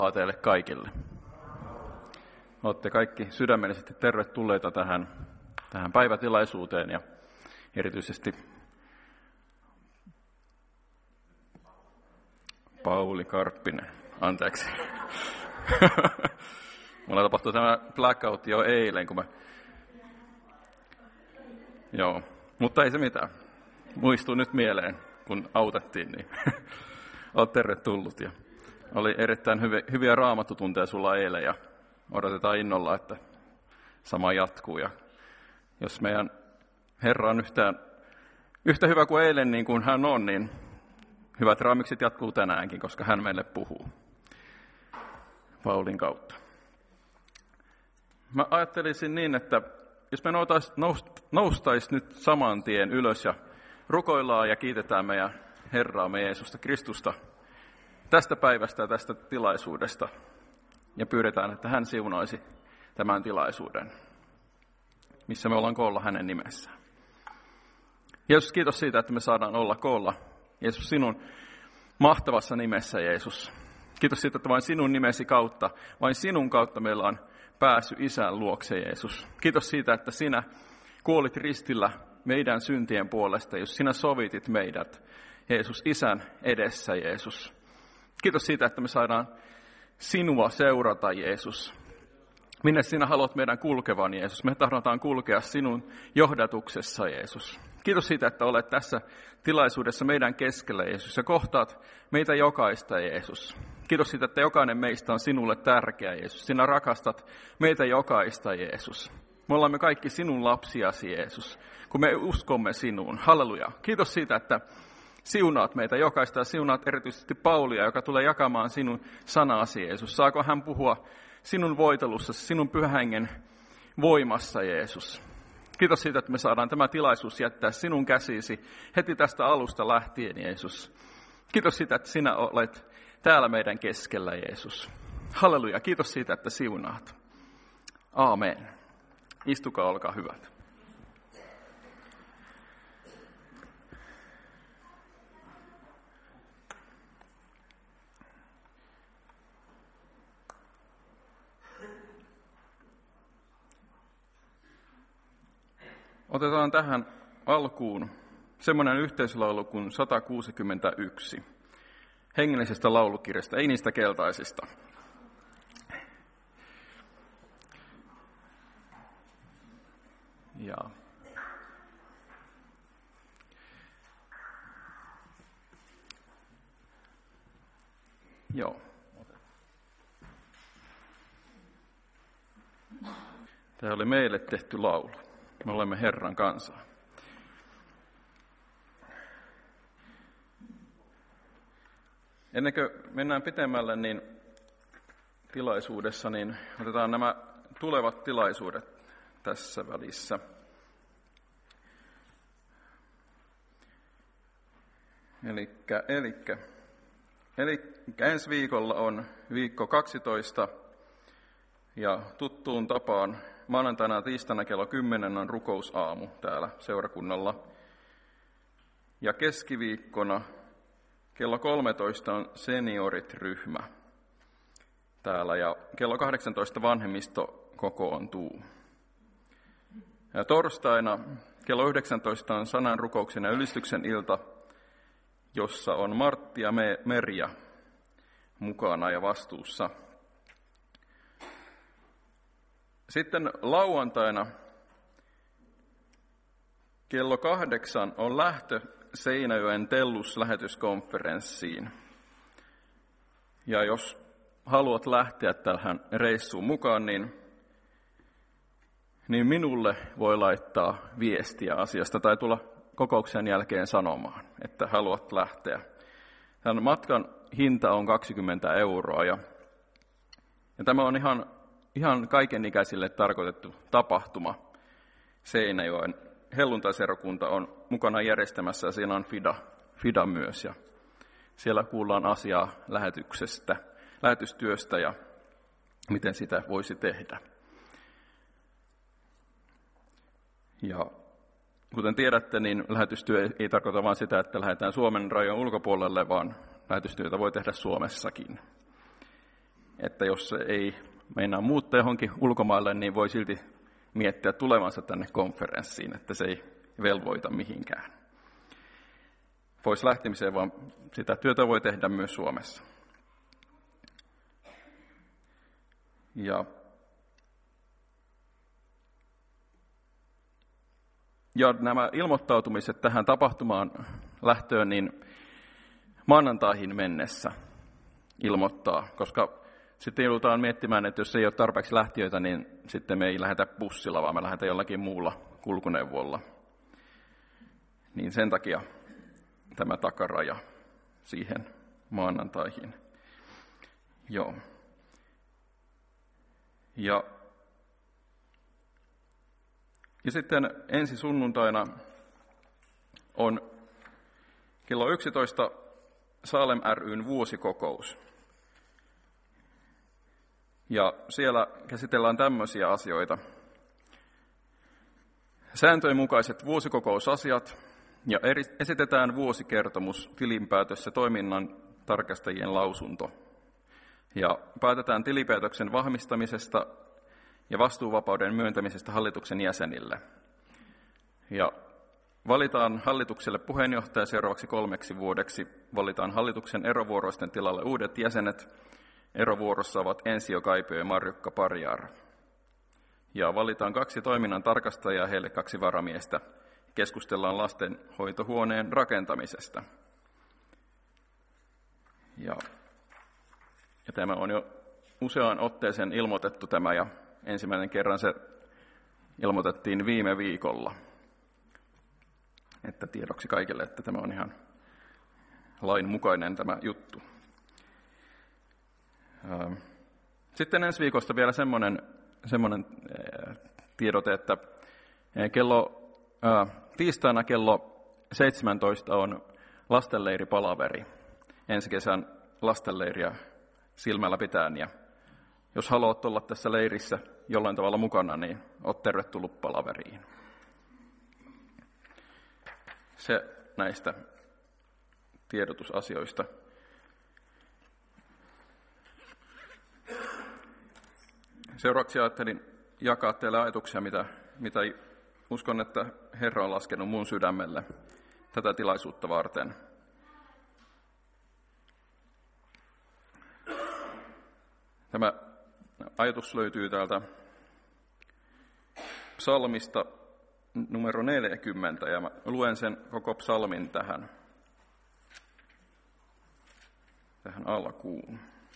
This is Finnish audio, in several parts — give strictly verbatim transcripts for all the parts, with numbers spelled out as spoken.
teille kaikille. Olette kaikki sydämellisesti tervetulleita tähän, tähän päivätilaisuuteen ja erityisesti Pauli Karppinen. Anteeksi. Mulla tapahtui tämä blackout jo eilen, kun mä... Joo, mutta ei se mitään. Muistuu nyt mieleen, kun autettiin, niin olet tervetullut. Ja oli erittäin hyviä, hyviä raamattutunteja sulla eilen ja odotetaan innolla, että sama jatkuu. Ja jos meidän Herra on yhtään, yhtä hyvä kuin eilen, niin kuin hän on, niin hyvät raamikset jatkuu tänäänkin, koska hän meille puhuu Paulin Mä ajattelisin niin, että jos me noustaisiin nyt saman tien ylös ja rukoillaan ja kiitetään meidän Herraamme Jeesusta Kristusta tästä päivästä ja tästä tilaisuudesta ja pyydetään, että hän siunaisi tämän tilaisuuden, missä me ollaan koolla hänen nimessään. Jeesus, kiitos siitä, että me saadaan olla koolla. Jeesus, sinun mahtavassa nimessä, Jeesus. Kiitos siitä, että vain sinun nimesi kautta, vain sinun kautta meillä on pääsy Isän luokse, Jeesus. Kiitos siitä, että sinä kuolit ristillä meidän syntien puolesta, jos sinä sovitit meidät, Jeesus, Isän edessä, Jeesus. Kiitos siitä, että me saadaan sinua seurata, Jeesus. Minne sinä haluat meidän kulkevan, Jeesus? Me tahdotaan kulkea sinun johdatuksessa, Jeesus. Kiitos siitä, että olet tässä tilaisuudessa meidän keskellä, Jeesus, ja kohtaat meitä jokaista, Jeesus. Kiitos siitä, että jokainen meistä on sinulle tärkeä, Jeesus. Sinä rakastat meitä jokaista, Jeesus. Me olemme kaikki sinun lapsiasi, Jeesus, kun me uskomme sinuun. Halleluja. Kiitos siitä, että siunaat meitä jokaista ja siunaat erityisesti Paulia, joka tulee jakamaan sinun sanasi, Jeesus. Saako hän puhua sinun voitelussa, sinun pyhän hengen voimassa, Jeesus. Kiitos siitä, että me saadaan tämä tilaisuus jättää sinun käsisi heti tästä alusta lähtien, Jeesus. Kiitos siitä, että sinä olet täällä meidän keskellä, Jeesus. Halleluja. Kiitos siitä, että siunaat. Aamen. Istukaa, olkaa hyvät. Otetaan tähän alkuun semmoinen yhteislaulu kuin sata kuusikymmentäyksi. Hengellisestä laulukirjasta, ei niistä keltaisista. Ja. Joo. Tämä oli meille tehty laulu. Me olemme Herran kansaa. Ennen kuin mennään pitemmälle niin tilaisuudessa, niin otetaan nämä tulevat tilaisuudet tässä välissä. Elikkä, elikkä, elikkä ensi viikolla on viikko kaksitoista ja tuttuun tapaan maanantaina ja tiistaina kello kymmenen on rukousaamu täällä seurakunnalla. Ja keskiviikkona kello kolmetoista on seniorit-ryhmä täällä ja kello kahdeksantoista vanhemmisto kokoontuu. Ja torstaina kello yhdeksäntoista on sanan rukouksen ja ylistyksen ilta, jossa on Martti ja Merja mukana ja vastuussa. Sitten lauantaina kello kahdeksan on lähtö Seinäjoen Tellus-lähetyskonferenssiin. Ja jos haluat lähteä tähän reissuun mukaan, niin, niin minulle voi laittaa viestiä asiasta tai tulla kokouksen jälkeen sanomaan, että haluat lähteä. Tämän matkan hinta on kaksikymmentä euroa ja, ja tämä on ihan, ihan kaikenikäisille tarkoitettu tapahtuma. Seinäjoen helluntaiseurakunta on mukana järjestämässä ja siinä on FIDA, FIDA myös. Ja siellä kuullaan asiaa lähetyksestä, lähetystyöstä ja miten sitä voisi tehdä. Ja kuten tiedätte, niin lähetystyö ei tarkoita vain sitä, että lähdetään Suomen rajojen ulkopuolelle, vaan lähetystyötä voi tehdä Suomessakin. että jos ei meinaa muuttaa johonkin ulkomaille, niin voi silti miettiä tulevansa tänne konferenssiin, että se ei velvoita mihinkään. Pois lähtemiseen, vaan sitä työtä voi tehdä myös Suomessa. Ja, ja nämä ilmoittautumiset tähän tapahtumaan lähtöön, niin maanantaihin mennessä ilmoittaa, koska sitten joudutaan miettimään, että jos ei ole tarpeeksi lähtiöitä, niin sitten me ei lähdetä bussilla, vaan me lähdetään jollakin muulla kulkuneuvolla. Niin sen takia tämä takaraja siihen maanantaihin. Joo. Ja, ja sitten ensi sunnuntaina on kello yksitoista Salem ry:n vuosikokous. Ja siellä käsitellään tämmöisiä asioita. Sääntöjen mukaiset vuosikokousasiat ja eri, esitetään vuosikertomus, tilinpäätös ja toiminnan tarkastajien lausunto. Ja päätetään tilinpäätöksen vahvistamisesta ja vastuuvapauden myöntämisestä hallituksen jäsenille. Ja valitaan hallitukselle puheenjohtaja seuraavaksi kolmeksi vuodeksi. Valitaan hallituksen erovuoroisten tilalle uudet jäsenet. Erovuorossa ovat Ensio Kaipio ja Marjukka Parjaar. Ja valitaan kaksi toiminnan tarkastajaa, heille kaksi varamiestä. Keskustellaan lastenhoitohuoneen rakentamisesta. Ja, ja tämä on jo useaan otteeseen ilmoitettu tämä, ja ensimmäinen kerran se ilmoitettiin viime viikolla. Että tiedoksi kaikille, että tämä on ihan lainmukainen tämä juttu. Sitten ensi viikosta vielä semmoinen, semmoinen tiedote, että kello, tiistaina kello seitsemäntoista on lastenleiripalaveri. Ensi kesän lastenleiriä silmällä pitäen. Ja jos haluat olla tässä leirissä jollain tavalla mukana, niin olet tervetullut palaveriin. Se näistä tiedotusasioista. Seuraavaksi ajattelin jakaa teille ajatuksia, mitä, mitä uskon, että Herra on laskenut mun sydämelle tätä tilaisuutta varten. Tämä ajatus löytyy täältä psalmista numero neljäkymmentä, ja mä luen sen koko psalmin tähän, tähän alkuun.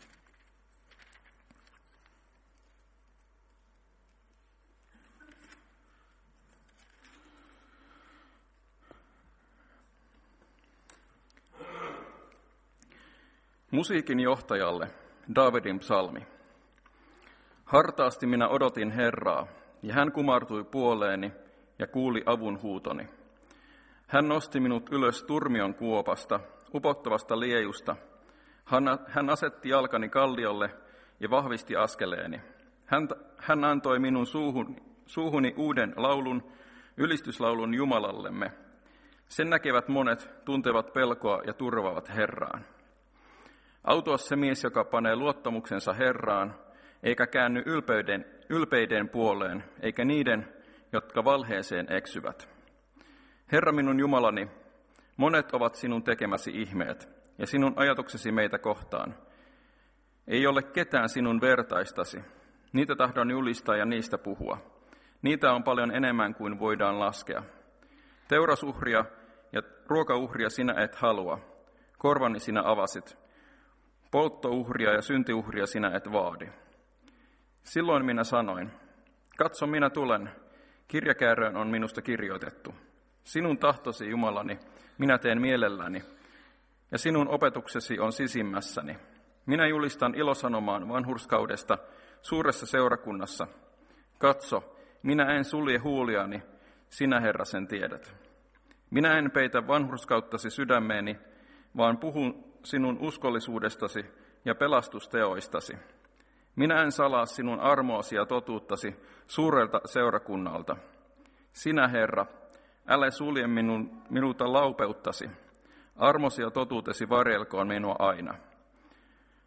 Musiikin johtajalle, Daavidin psalmi. Hartaasti minä odotin Herraa, ja hän kumartui puoleeni ja kuuli avun huutoni. Hän nosti minut ylös turmion kuopasta, upottavasta liejusta. Hän asetti jalkani kalliolle ja vahvisti askeleeni. Hän, hän antoi minun suuhun, suuhuni uuden laulun, ylistyslaulun Jumalallemme. Sen näkevät monet, tuntevat pelkoa ja turvaavat Herraan. Autua se mies, joka panee luottamuksensa Herraan, eikä käänny ylpeyden, ylpeiden puoleen, eikä niiden, jotka valheeseen eksyvät. Herra minun Jumalani, monet ovat sinun tekemäsi ihmeet, ja sinun ajatuksesi meitä kohtaan. Ei ole ketään sinun vertaistasi. Niitä tahdon julistaa ja niistä puhua. Niitä on paljon enemmän kuin voidaan laskea. Teurasuhria ja ruokauhria sinä et halua. Korvani sinä avasit. Polttouhria ja syntiuhria sinä et vaadi. Silloin minä sanoin, katso minä tulen, kirjakääröön on minusta kirjoitettu. Sinun tahtosi, Jumalani, minä teen mielelläni, ja sinun opetuksesi on sisimmässäni. Minä julistan ilosanomaan vanhurskaudesta suuressa seurakunnassa. Katso, minä en sulje huuliani, sinä Herra sen tiedät. Minä en peitä vanhurskauttasi sydämeeni, vaan puhun sinun uskollisuudestasi ja pelastusteoistasi. Minä en salaa sinun armoasi ja totuuttasi suurelta seurakunnalta. Sinä, Herra, älä sulje minun, minulta laupeuttasi. Armosi ja totuutesi varjelkoon minua aina.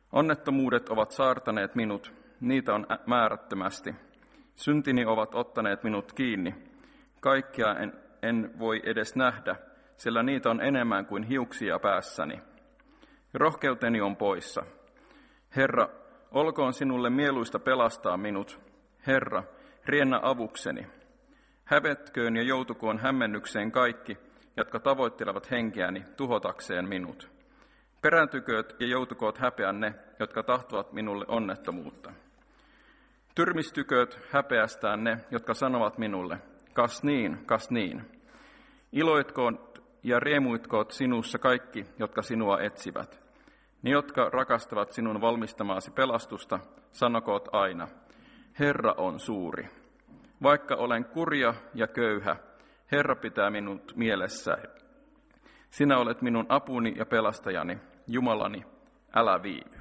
Onnettomuudet ovat saartaneet minut, niitä on määrättömästi. Syntini ovat ottaneet minut kiinni. Kaikkia en, en voi edes nähdä, sillä niitä on enemmän kuin hiuksia päässäni. Rohkeuteni on poissa. Herra, olkoon sinulle mieluista pelastaa minut. Herra, riennä avukseni. Hävetköön ja joutukoon hämmennykseen kaikki, jotka tavoittelevat henkeäni tuhotakseen minut. Perääntykööt ja joutukoot häpeän ne, jotka tahtovat minulle onnettomuutta. Tyrmistykööt häpeästään ne, jotka sanovat minulle, kas niin, kas niin. Iloitkoot ja riemuitkoot sinussa kaikki, jotka sinua etsivät. Ne, jotka rakastavat sinun valmistamaasi pelastusta, sanokoot aina, Herra on suuri. Vaikka olen kurja ja köyhä, Herra pitää minut mielessään. Sinä olet minun apuni ja pelastajani, Jumalani, älä viivy.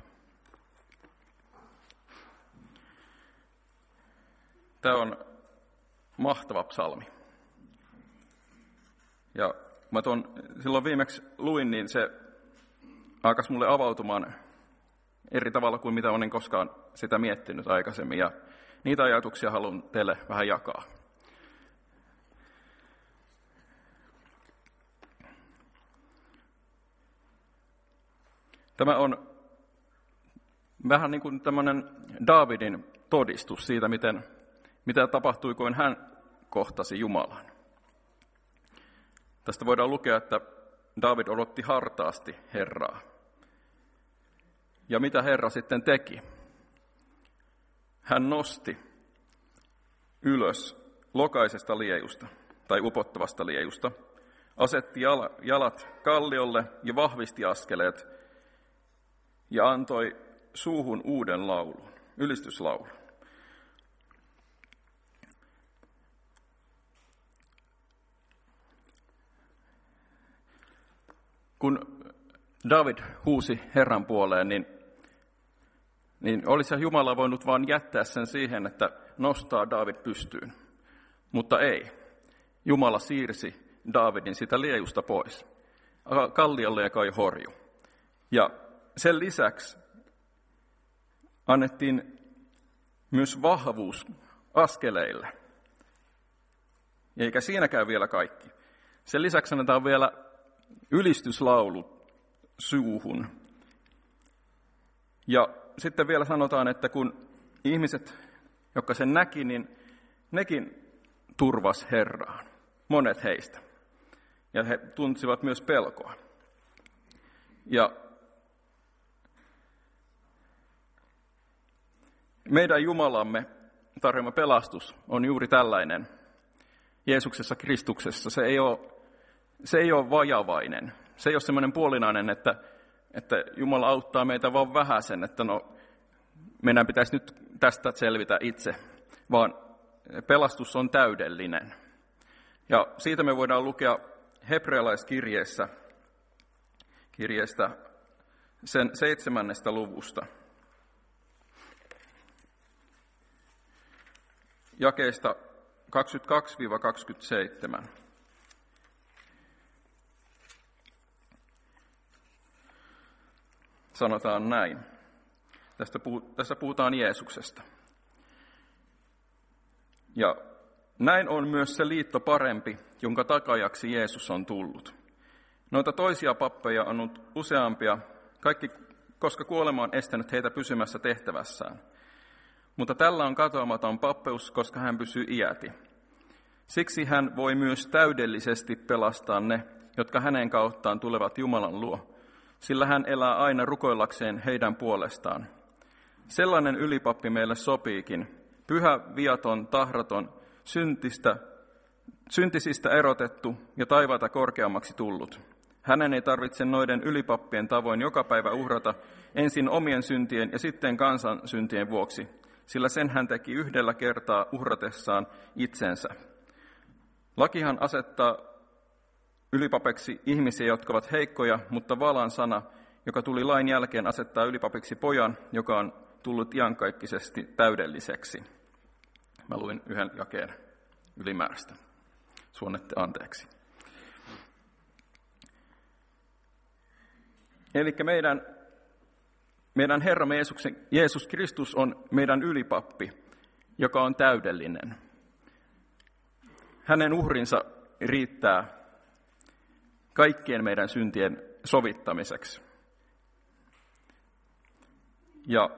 Tämä on mahtava psalmi. Ja mä tuon silloin viimeksi luin, niin se alkaisi mulle avautumaan eri tavalla kuin mitä olen koskaan sitä miettinyt aikaisemmin. Ja niitä ajatuksia haluan teille vähän jakaa. Tämä on vähän niin kuin tämmöinen Daavidin todistus siitä, miten, mitä tapahtui, kun hän kohtasi Jumalan. Tästä voidaan lukea, että Daavid odotti hartaasti Herraa. Ja mitä Herra sitten teki? Hän nosti ylös lokaisesta liejusta tai upottavasta liejusta, asetti jalat kalliolle ja vahvisti askeleet ja antoi suuhun uuden laulun, ylistyslaulun. Kun David huusi Herran puoleen, niin, niin olisi Jumala voinut vain jättää sen siihen, että nostaa David pystyyn. Mutta ei. Jumala siirsi Davidin sitä liejusta pois. Kalliolle ja kai horju. Ja sen lisäksi annettiin myös vahvuus askeleille. Eikä siinäkään vielä kaikki. Sen lisäksi annetaan vielä ylistyslaulu suuhun. Ja sitten vielä sanotaan, että kun ihmiset, jotka sen näki, niin nekin turvas Herraan. Monet heistä. Ja he tunsivat myös pelkoa. Ja meidän Jumalamme tarjoama pelastus on juuri tällainen. Jeesuksessa Kristuksessa se ei ole, se ei ole vajavainen. Se ei ole semmoinen puolinainen, että, että Jumala auttaa meitä vaan vähäsen, että no, meidän pitäisi nyt tästä selvitä itse, vaan pelastus on täydellinen. Ja siitä me voidaan lukea hebrealaiskirjeessä kirjeestä sen seitsemännestä luvusta. Jakeesta kaksikymmentäkaksi kaksikymmentäseitsemän. Sanotaan näin. Tästä puhu, tässä puhutaan Jeesuksesta. Ja näin on myös se liitto parempi, jonka takajaksi Jeesus on tullut. Noita toisia pappeja on ollut useampia, kaikki, koska kuolema on estänyt heitä pysymässä tehtävässään. Mutta tällä on katoamaton pappeus, koska hän pysyy iäti. Siksi hän voi myös täydellisesti pelastaa ne, jotka hänen kauttaan tulevat Jumalan luo, sillä hän elää aina rukoillakseen heidän puolestaan. Sellainen ylipappi meille sopiikin, pyhä, viaton, tahraton, syntistä, syntisistä erotettu ja taivaata korkeammaksi tullut. Hänen ei tarvitse noiden ylipappien tavoin joka päivä uhrata ensin omien syntien ja sitten kansan syntien vuoksi, sillä sen hän teki yhdellä kertaa uhratessaan itsensä. Lakihan asettaa ylipapeksi ihmisiä, jotka ovat heikkoja, mutta Valan sana, joka tuli lain jälkeen, asettaa ylipapiksi pojan, joka on tullut iankaikkisesti täydelliseksi. Mä luin yhden jakeen ylimääräistä. Suonnette anteeksi. Eli meidän, meidän Herramme Jeesuksen, Jeesus Kristus on meidän ylipappi, joka on täydellinen. Hänen uhrinsa riittää kaikkien meidän syntien sovittamiseksi. Ja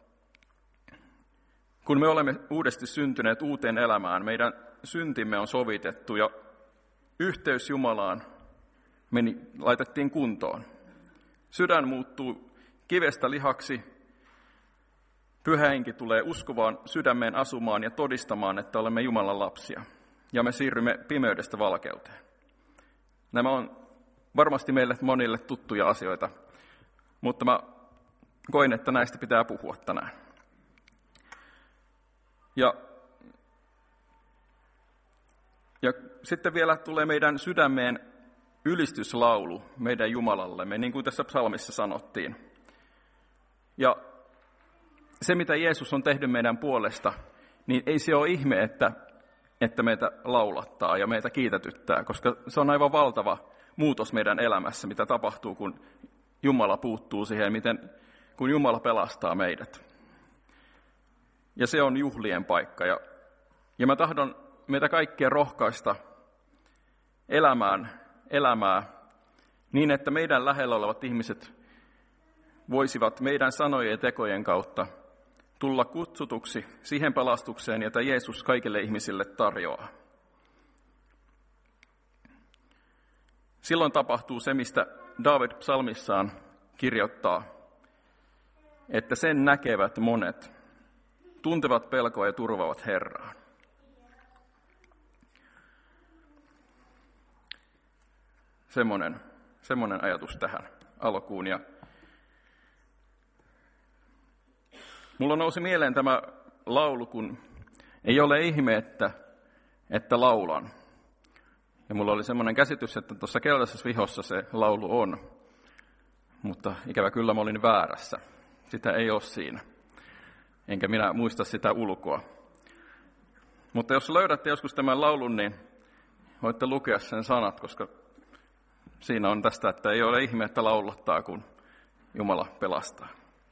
kun me olemme uudesti syntyneet uuteen elämään, meidän syntimme on sovitettu ja yhteys Jumalaan meni, laitettiin kuntoon. Sydän muuttuu kivestä lihaksi, Pyhä Henki tulee uskovaan sydämeen asumaan ja todistamaan, että olemme Jumalan lapsia, ja me siirrymme pimeydestä valkeuteen. Nämä on varmasti meille monille tuttuja asioita, mutta mä koin, että näistä pitää puhua tänään. Ja, ja sitten vielä tulee meidän sydämeen ylistyslaulu meidän Jumalallemme, niin kuin tässä psalmissa sanottiin. Ja se, mitä Jeesus on tehnyt meidän puolesta, niin ei se ole ihme, että, että meitä laulattaa ja meitä kiitätyttää, koska se on aivan valtava muutos meidän elämässä, mitä tapahtuu, kun Jumala puuttuu siihen, miten, kun Jumala pelastaa meidät. Ja se on juhlien paikka. Ja, ja mä tahdon meitä kaikkia rohkaista elämään elämää niin, että meidän lähellä olevat ihmiset voisivat meidän sanojen ja tekojen kautta tulla kutsutuksi siihen pelastukseen, jota Jeesus kaikille ihmisille tarjoaa. Silloin tapahtuu se, mistä Daavid psalmissaan kirjoittaa, että sen näkevät monet, tuntevat pelkoa ja turvaavat Herraan. Semmoinen, semmoinen ajatus tähän alkuun. Ja mulla nousi mieleen tämä laulu, kun ei ole ihme, että, että laulan. Ja mulla oli semmoinen käsitys, että tuossa keltaisessa vihossa se laulu on, mutta ikävä kyllä mä olin väärässä. Sitä ei ole siinä, enkä minä muista sitä ulkoa. Mutta jos löydätte joskus tämän laulun, niin voitte lukea sen sanat, koska siinä on tästä, että ei ole ihme, että laulattaa, kun Jumala pelastaa.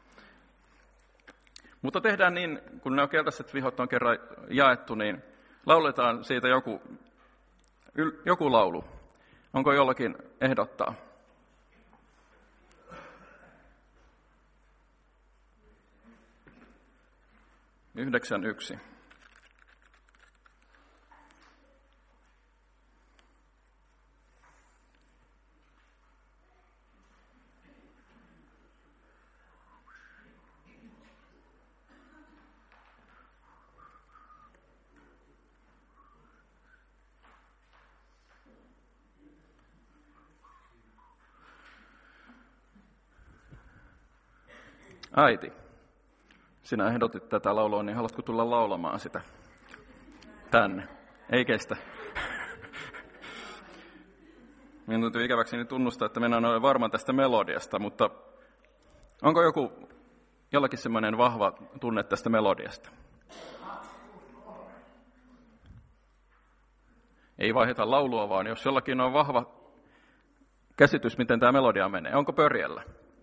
Mutta tehdään niin, kun nämä keltaiset vihot on kerran jaettu, niin lauletaan siitä joku, joku laulu. Onko jollakin ehdottaa? Yhdeksän yksi. Äiti, sinä ehdotit tätä laulua, niin haluatko tulla laulamaan sitä tänne? Ei kestä. Minun tuntuu ikäväkseni tunnustaa, että minä en ole varma tästä melodiasta, mutta onko joku, jollakin semmoinen vahva tunne tästä melodiasta? Ei vaiheta laulua, vaan jos jollakin on vahva käsitys, miten tämä melodia menee. Onko pörjällä?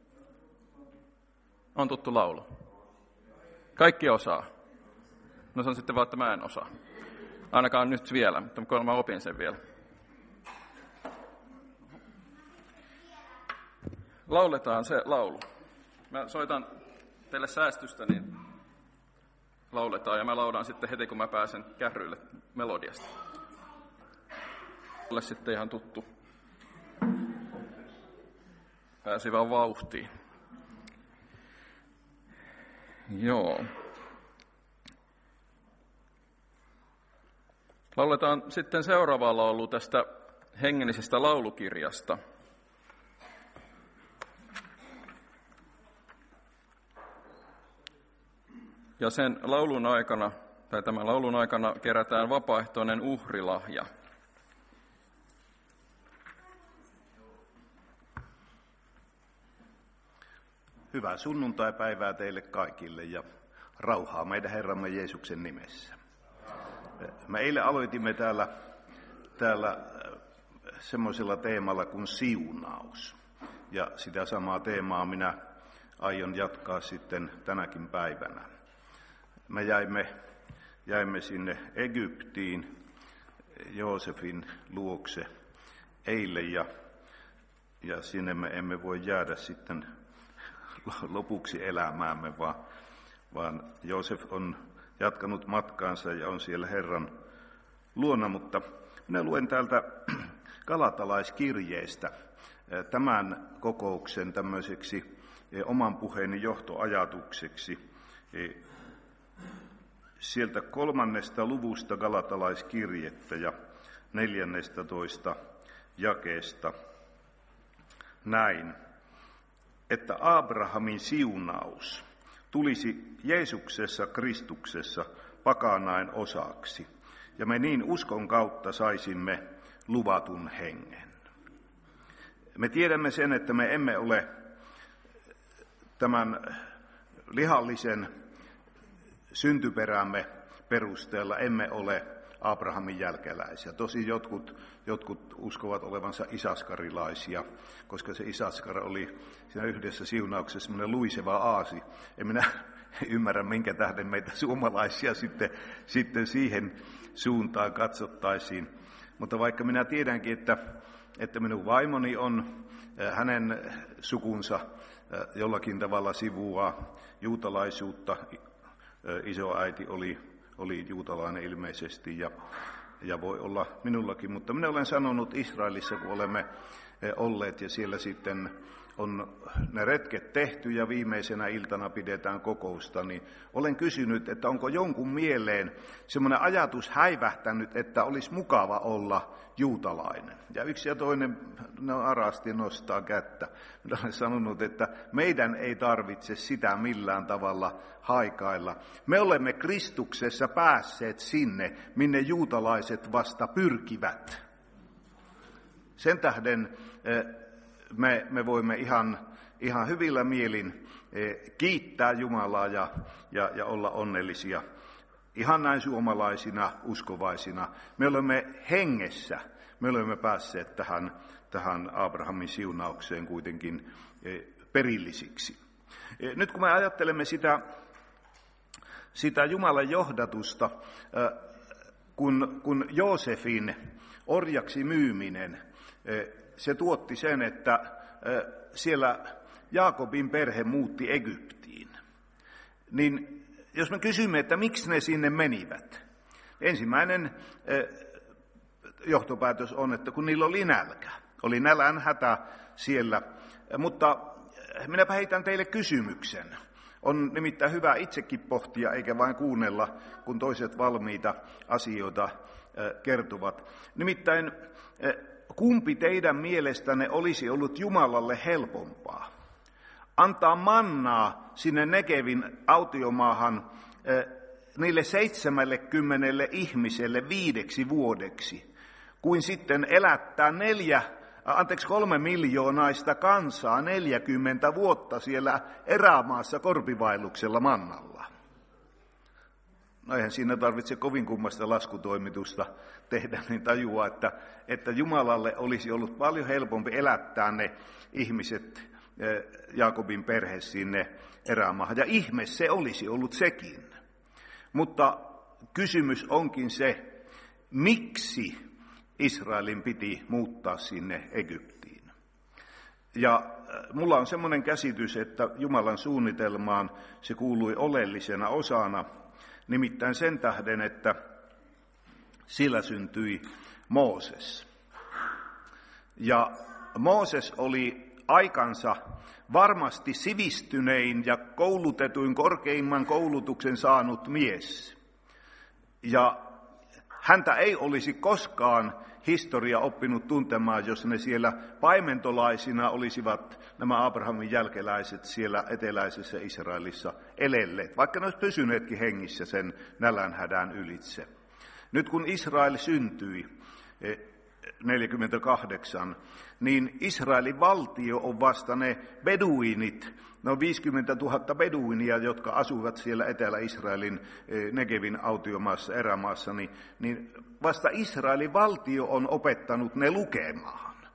On tuttu laulu. Kaikki osaa. No se on sitten vaan, että mä en osaa. Ainakaan nyt vielä, mutta kun mä opin sen vielä. Lauletaan se laulu. Mä soitan teille säästystä, niin lauletaan. Ja mä laudan sitten heti, kun mä pääsen kärryille melodiasta. Mulle sitten ihan tuttu. Pääsi vaan vauhtiin. Joo. Lauletaan sitten seuraava laulu tästä hengellisestä laulukirjasta. Ja sen laulun aikana, tai tämän laulun aikana kerätään vapaaehtoinen uhrilahja. Hyvää sunnuntaipäivää teille kaikille ja rauhaa meidän Herramme Jeesuksen nimessä. Me eilen aloitimme täällä, täällä semmoisella teemalla kuin siunaus. Ja sitä samaa teemaa minä aion jatkaa sitten tänäkin päivänä. Me jäimme, jäimme sinne Egyptiin Joosefin luokse eilen ja, ja sinne me emme voi jäädä sitten lopuksi elämäämme, vaan, vaan Joosef on jatkanut matkaansa ja on siellä Herran luona, mutta minä luen täältä Galatalaiskirjeestä tämän kokouksen tämmöiseksi oman puheeni johtoajatukseksi. Sieltä kolmannesta luvusta Galatalaiskirjettä ja neljännestä toista jakeesta näin, että Abrahamin siunaus tulisi Jeesuksessa Kristuksessa pakanain osaksi, ja me niin uskon kautta saisimme luvatun hengen. Me tiedämme sen, että me emme ole tämän lihallisen syntyperämme perusteella, emme ole Abrahamin jälkeläisiä. Tosi jotkut, jotkut uskovat olevansa isaskarilaisia, koska se Isaskar oli siinä yhdessä siunauksessa semmoinen luiseva aasi. En minä ymmärrä, minkä tähden meitä suomalaisia sitten, sitten siihen suuntaan katsottaisiin. Mutta vaikka minä tiedänkin, että, että minun vaimoni on, hänen sukunsa jollakin tavalla sivuaa juutalaisuutta, isoäiti oli, oli juutalainen ilmeisesti ja, ja voi olla minullakin, mutta minä olen sanonut Israelissa, kun olemme olleet ja siellä sitten on ne retket tehty ja viimeisenä iltana pidetään kokousta, niin olen kysynyt, että onko jonkun mieleen semmoinen ajatus häivähtänyt, että olisi mukava olla juutalainen. Ja yksi ja toinen no, arasti nostaa kättä. Minä olen sanonut, että meidän ei tarvitse sitä millään tavalla haikailla. Me olemme Kristuksessa päässeet sinne, minne juutalaiset vasta pyrkivät. Sen tähden Me, me voimme ihan, ihan hyvillä mielin eh, kiittää Jumalaa ja, ja, ja olla onnellisia. Ihan näin suomalaisina, uskovaisina. Me olemme hengessä, me olemme päässeet tähän, tähän Abrahamin siunaukseen kuitenkin eh, perillisiksi. Eh, nyt kun me ajattelemme sitä, sitä Jumalan johdatusta, eh, kun, kun Joosefin orjaksi myyminen, eh, se tuotti sen, että siellä Jaakobin perhe muutti Egyptiin. Niin jos me kysymme, että miksi ne sinne menivät, ensimmäinen johtopäätös on, että kun niillä oli nälkä, oli nälän hätä siellä. Mutta minäpä heitän teille kysymyksen. On nimittäin hyvä itsekin pohtia, eikä vain kuunnella, kun toiset valmiita asioita kertovat. Nimittäin kumpi teidän mielestänne olisi ollut Jumalalle helpompaa? Antaa mannaa sinne Negevin autiomaahan eh, niille seitsemällekymmenelle ihmiselle viideksi vuodeksi, kuin sitten elättää neljä, anteeksi kolme miljoonaista kansaa neljäkymmentä vuotta siellä erämaassa korpivaelluksella mannalla. No eihän siinä tarvitse kovin kummasta laskutoimitusta tehdä, niin tajuaa, että, että Jumalalle olisi ollut paljon helpompi elättää ne ihmiset, Jaakobin perhe sinne erämaahan. Ja ihme se olisi ollut sekin. Mutta kysymys onkin se, miksi Israelin piti muuttaa sinne Egyptiin. Ja mulla on semmoinen käsitys, että Jumalan suunnitelmaan se kuului oleellisena osana, nimittäin sen tähden, että sillä syntyi Mooses. Ja Mooses oli aikansa varmasti sivistynein ja koulutetuin, korkeimman koulutuksen saanut mies. Ja häntä ei olisi koskaan historia oppinut tuntemaan, jos ne siellä paimentolaisina olisivat nämä Abrahamin jälkeläiset siellä eteläisessä Israelissa elelleet, vaikka ne olisi pysyneetkin hengissä sen nälänhädän ylitse. Nyt kun Israel syntyi neljäkymmentäkahdeksan, niin Israelin valtio on vasta ne beduinit, no viisikymmentätuhatta beduinia, jotka asuvat siellä Etelä-Israelin Negevin autiomaassa, erämaassa, niin, niin vasta Israelin valtio on opettanut ne lukemaan.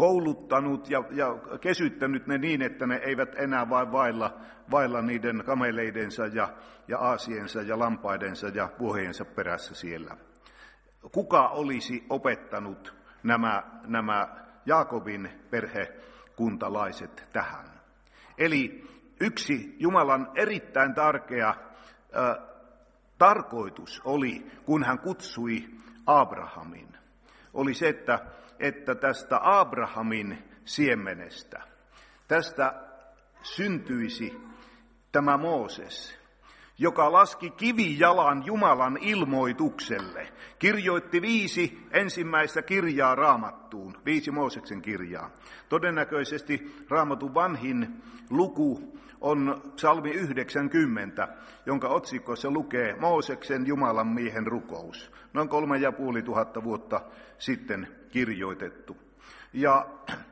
kouluttanut ja, ja kesyttänyt ne niin, että ne eivät enää vain vailla, vailla niiden kameleidensa ja, ja aasiensa ja lampaidensa ja vuohiensa perässä siellä. Kuka olisi opettanut nämä, nämä Jaakobin perhekuntalaiset tähän? Eli yksi Jumalan erittäin tärkeä äh, tarkoitus oli, kun hän kutsui Abrahamin, oli se, että, että tästä Abrahamin siemenestä, tästä syntyisi tämä Mooses, joka laski kivijalan Jumalan ilmoitukselle, kirjoitti viisi ensimmäistä kirjaa Raamattuun, viisi Mooseksen kirjaa. Todennäköisesti Raamatun vanhin luku on psalmi yhdeksänkymmentä, jonka otsikossa lukee Mooseksen Jumalan miehen rukous. Noin kolme ja puoli tuhatta vuotta sitten kirjoitettu. Ja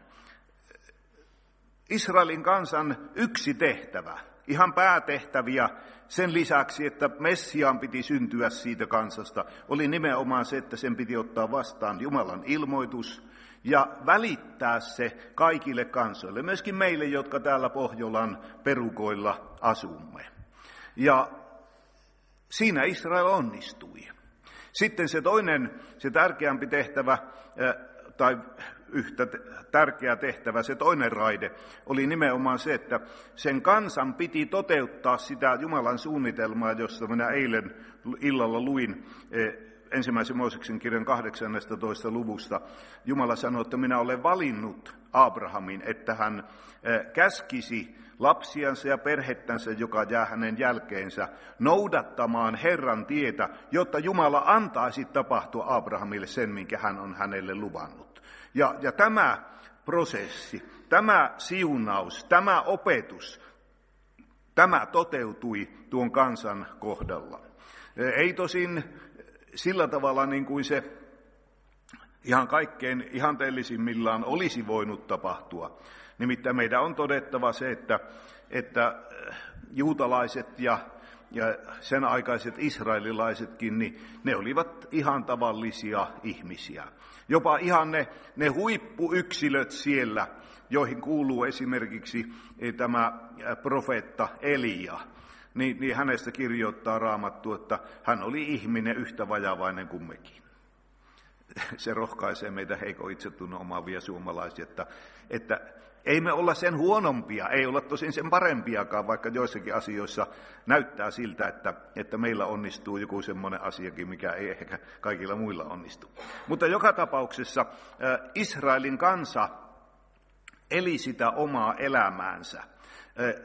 Israelin kansan yksi tehtävä, ihan päätehtäviä sen lisäksi, että Messiaan piti syntyä siitä kansasta, oli nimenomaan se, että sen piti ottaa vastaan Jumalan ilmoitus ja välittää se kaikille kansoille, myöskin meille, jotka täällä Pohjolan perukoilla asumme. Ja siinä Israel onnistui. Sitten se toinen, se tärkeämpi tehtävä, tai yhtä tärkeä tehtävä, se toinen raide, oli nimenomaan se, että sen kansan piti toteuttaa sitä Jumalan suunnitelmaa, josta minä eilen illalla luin ensimmäisen Mooseksen kirjan kahdeksannestatoista luvusta. Jumala sanoi, että minä olen valinnut Abrahamin, että hän käskisi lapsiansa ja perhettänsä, joka jää hänen jälkeensä, noudattamaan Herran tietä, jotta Jumala antaisi tapahtua Abrahamille sen, minkä hän on hänelle luvannut. Ja, ja tämä prosessi, tämä siunaus, tämä opetus, tämä toteutui tuon kansan kohdalla. Ei tosin sillä tavalla niin kuin se ihan kaikkein ihanteellisimmillaan olisi voinut tapahtua. Nimittäin meidän on todettava se, että, että juutalaiset ja, ja sen aikaiset israelilaisetkin, niin ne olivat ihan tavallisia ihmisiä. Jopa ihan ne, ne huippuyksilöt siellä, joihin kuuluu esimerkiksi tämä profeetta Elia, niin, niin hänestä kirjoittaa Raamattu, että hän oli ihminen yhtä vajavainen kuin mekin. Se rohkaisee meitä heikko itsetunnon omaavia suomalaisia, että, että ei me olla sen huonompia, ei olla tosin sen parempiakaan, vaikka joissakin asioissa näyttää siltä, että, että meillä onnistuu joku semmoinen asiakin, mikä ei ehkä kaikilla muilla onnistu. Mutta joka tapauksessa äh, Israelin kansa eli sitä omaa elämäänsä, äh,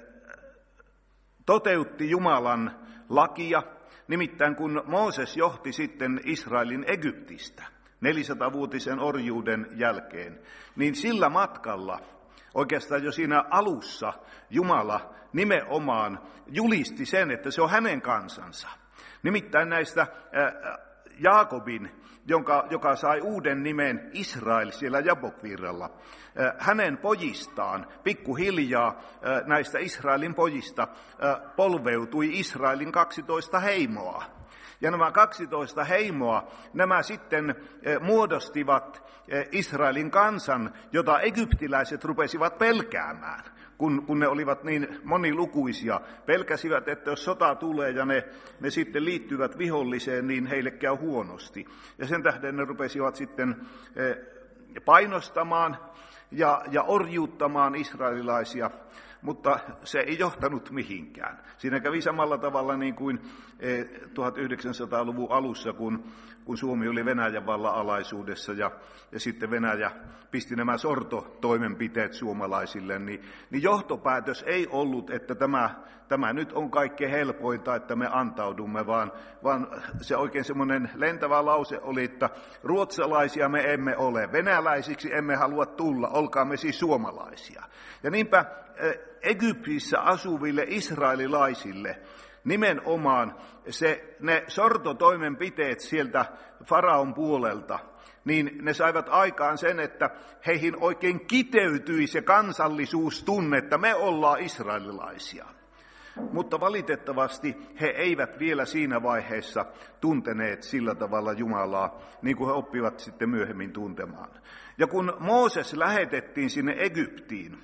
toteutti Jumalan lakia, nimittäin kun Mooses johti sitten Israelin Egyptistä neljäsataavuotisen orjuuden jälkeen, niin sillä matkalla, oikeastaan jo siinä alussa, Jumala nimenomaan julisti sen, että se on hänen kansansa. Nimittäin näistä äh, Jaakobin, jonka, joka sai uuden nimen Israel siellä Jabokvirralla, äh, hänen pojistaan, pikkuhiljaa äh, näistä Israelin pojista äh, polveutui Israelin kaksitoista heimoa. Ja nämä kaksitoista heimoa, nämä sitten muodostivat Israelin kansan, jota egyptiläiset rupesivat pelkäämään, kun, kun ne olivat niin monilukuisia. Pelkäsivät, että jos sota tulee ja ne, ne sitten liittyvät viholliseen, niin heille käy huonosti. Ja sen tähden ne rupesivat sitten painostamaan ja, ja orjuuttamaan israelilaisia. Mutta se ei johtanut mihinkään. Siinä kävi samalla tavalla niin kuin tuhatyhdeksänsataaluvun alussa, kun, kun Suomi oli Venäjän vallan alaisuudessa ja, ja sitten Venäjä pisti nämä sortotoimenpiteet suomalaisille, niin, niin johtopäätös ei ollut, että tämä, tämä nyt on kaikkein helpointa, että me antaudumme, vaan, vaan se oikein semmoinen lentävä lause oli, että ruotsalaisia me emme ole, venäläisiksi emme halua tulla, olkaamme siis suomalaisia. Ja niinpä Egyptissä asuville israelilaisille nimenomaan se, ne sortotoimenpiteet sieltä Faraon puolelta, niin ne saivat aikaan sen, että heihin oikein kiteytyi se kansallisuustunne, että me ollaan israelilaisia. Mutta valitettavasti he eivät vielä siinä vaiheessa tunteneet sillä tavalla Jumalaa, niin kuin he oppivat sitten myöhemmin tuntemaan. Ja kun Mooses lähetettiin sinne Egyptiin,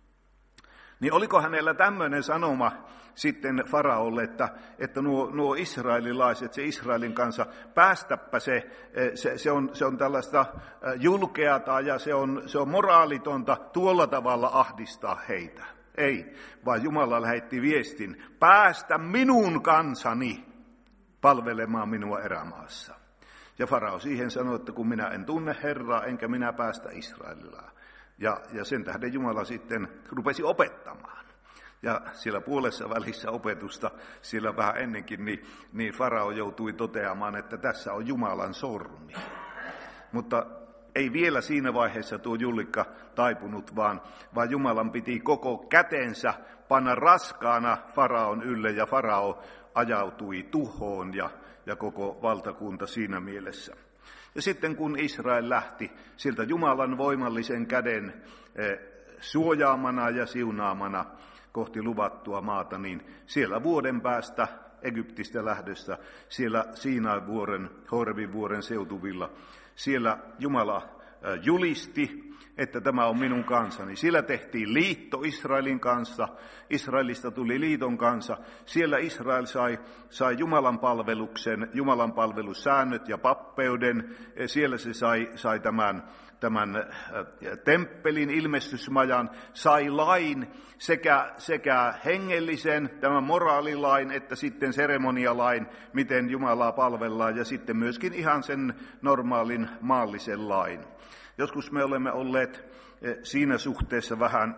niin oliko hänellä tämmöinen sanoma sitten Faraolle, että, että nuo, nuo israelilaiset, se Israelin kansa, päästäpä se, se, se, on, se on tällaista julkeata ja se on, se on moraalitonta tuolla tavalla ahdistaa heitä. Ei, vaan Jumala lähetti viestin, päästä minun kansani palvelemaan minua erämaassa. Ja Farao siihen sanoi, että kun minä en tunne Herraa, enkä minä päästä Israelilaa. Ja, ja sen tähden Jumala sitten rupesi opettamaan. Ja siellä puolessa välissä opetusta, siellä vähän ennenkin, niin, niin Farao joutui toteamaan, että tässä on Jumalan sormi. Mutta ei vielä siinä vaiheessa tuo jullikka taipunut, vaan, vaan Jumalan piti koko kätensä panna raskaana Faraon ylle, ja Farao ajautui tuhoon ja, ja koko valtakunta siinä mielessä. Ja sitten kun Israel lähti siltä Jumalan voimallisen käden eh, suojaamana ja siunaamana kohti luvattua maata, niin siellä vuoden päästä Egyptistä lähdössä, siellä Siinain vuoren, Horevin vuoren seutuvilla, siellä Jumala eh, julisti, että tämä on minun kansani. Siellä tehtiin liitto Israelin kanssa, Israelista tuli liiton kansa. Siellä Israel sai, sai Jumalan palveluksen, Jumalan palvelussäännöt ja pappeuden. Siellä se sai, sai tämän, tämän äh, temppelin ilmestysmajan, sai lain sekä, sekä hengellisen, tämän moraalilain, että sitten seremonialain, miten Jumalaa palvellaan, ja sitten myöskin ihan sen normaalin maallisen lain. Joskus me olemme olleet siinä suhteessa vähän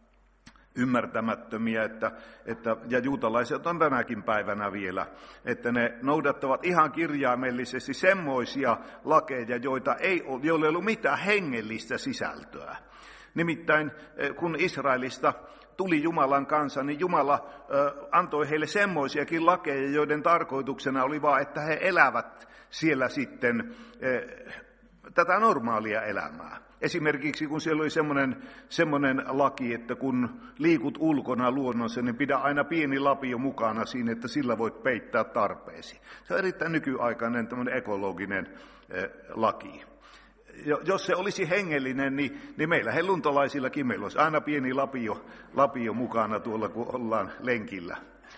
ymmärtämättömiä, että, että, ja juutalaiset on tänäkin päivänä vielä, että ne noudattavat ihan kirjaimellisesti semmoisia lakeja, joita ei ole, joilla ei ollut mitään hengellistä sisältöä. Nimittäin kun Israelista tuli Jumalan kansa, niin Jumala ö, antoi heille semmoisiakin lakeja, joiden tarkoituksena oli vaan, että he elävät siellä sitten ö, tätä normaalia elämää. Esimerkiksi kun siellä oli semmoinen, semmoinen laki, että kun liikut ulkona luonnossa, niin pidä aina pieni lapio mukana siinä, että sillä voit peittää tarpeesi. Se on erittäin nykyaikainen tämmöinen ekologinen eh, laki. Jos se olisi hengellinen, niin, niin meillä helluntalaisillakin meillä olisi aina pieni lapio, lapio mukana tuolla, kun ollaan lenkillä.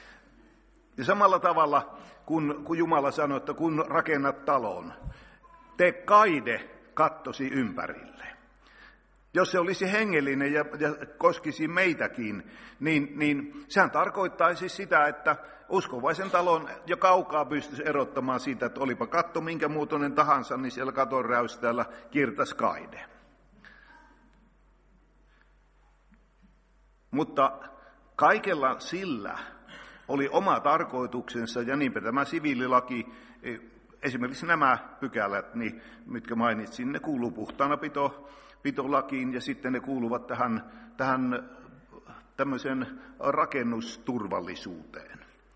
Ja samalla tavalla, kun, kun Jumala sanoi, että kun rakennat talon, tee kaide kattosi ympärille. Jos se olisi hengellinen ja, ja koskisi meitäkin, niin, niin sehän tarkoittaisi sitä, että uskovaisen talon jo kaukaa pystyisi erottamaan siitä, että olipa katto minkä muotoinen tahansa, niin siellä katon räystäällä kiertäisi kaide. Mutta kaikella sillä oli oma tarkoituksensa, ja niinpä tämä siviililaki, esimerkiksi nämä pykälät, niin, mitkä mainitsin, ne kuuluu puhtaana pito, pitolakiin, ja sitten ne kuuluvat tähän, tähän tämmöiseen rakennusturvallisuuteen.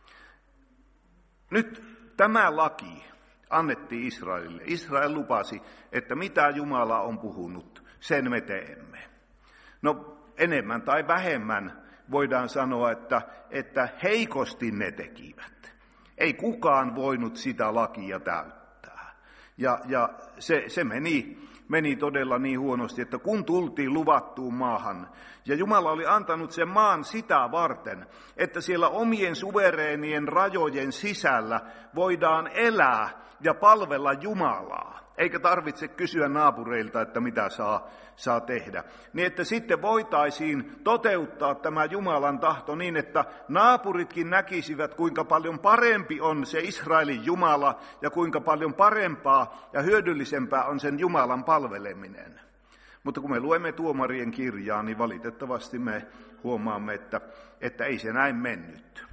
Nyt tämä laki annettiin Israelille. Israel lupasi, että mitä Jumala on puhunut, sen me teemme. No enemmän tai vähemmän voidaan sanoa, että, että heikosti ne tekivät. Ei kukaan voinut sitä lakia täyttää. Ja, ja se, se meni, meni todella niin huonosti, että kun tultiin luvattuun maahan, ja Jumala oli antanut sen maan sitä varten, että siellä omien suvereenien rajojen sisällä voidaan elää ja palvella Jumalaa. Eikä tarvitse kysyä naapureilta, että mitä saa, saa tehdä. Niin että sitten voitaisiin toteuttaa tämä Jumalan tahto niin, että naapuritkin näkisivät, kuinka paljon parempi on se Israelin Jumala ja kuinka paljon parempaa ja hyödyllisempää on sen Jumalan palveleminen. Mutta kun me luemme tuomarien kirjaa, niin valitettavasti me huomaamme, että, että ei se näin mennyt.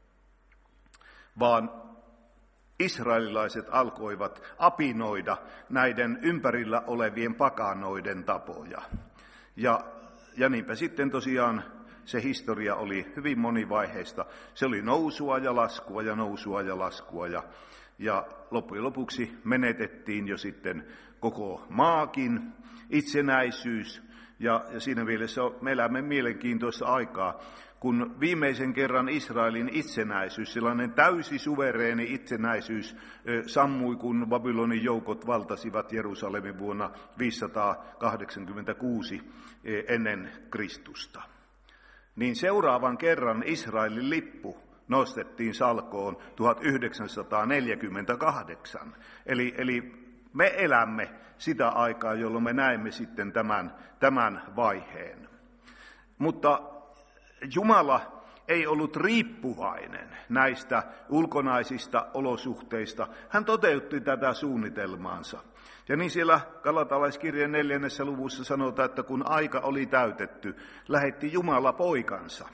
Vaan israelilaiset alkoivat apinoida näiden ympärillä olevien pakanoiden tapoja. Ja, ja niinpä sitten tosiaan se historia oli hyvin monivaiheista. Se oli nousua ja laskua ja nousua ja laskua. Ja, ja loppujen lopuksi menetettiin jo sitten koko maakin, itsenäisyys. Ja, ja siinä mielessä me elämme mielenkiintoista aikaa, kun viimeisen kerran Israelin itsenäisyys, sellainen täysi suvereeni itsenäisyys sammui, kun Babylonin joukot valtasivat Jerusalemin vuonna viisisataakahdeksankymmentäkuusi ennen Kristusta. Niin seuraavan kerran Israelin lippu nostettiin salkoon tuhatyhdeksänsataaneljäkymmentäkahdeksan. Eli, eli me elämme sitä aikaa, jolloin me näemme sitten tämän, tämän vaiheen. Mutta Jumala ei ollut riippuvainen näistä ulkonaisista olosuhteista. Hän toteutti tätä suunnitelmaansa. Ja niin siellä Galatalaiskirjeen neljännessä luvussa sanotaan, että kun aika oli täytetty, lähetti Jumala poikansa.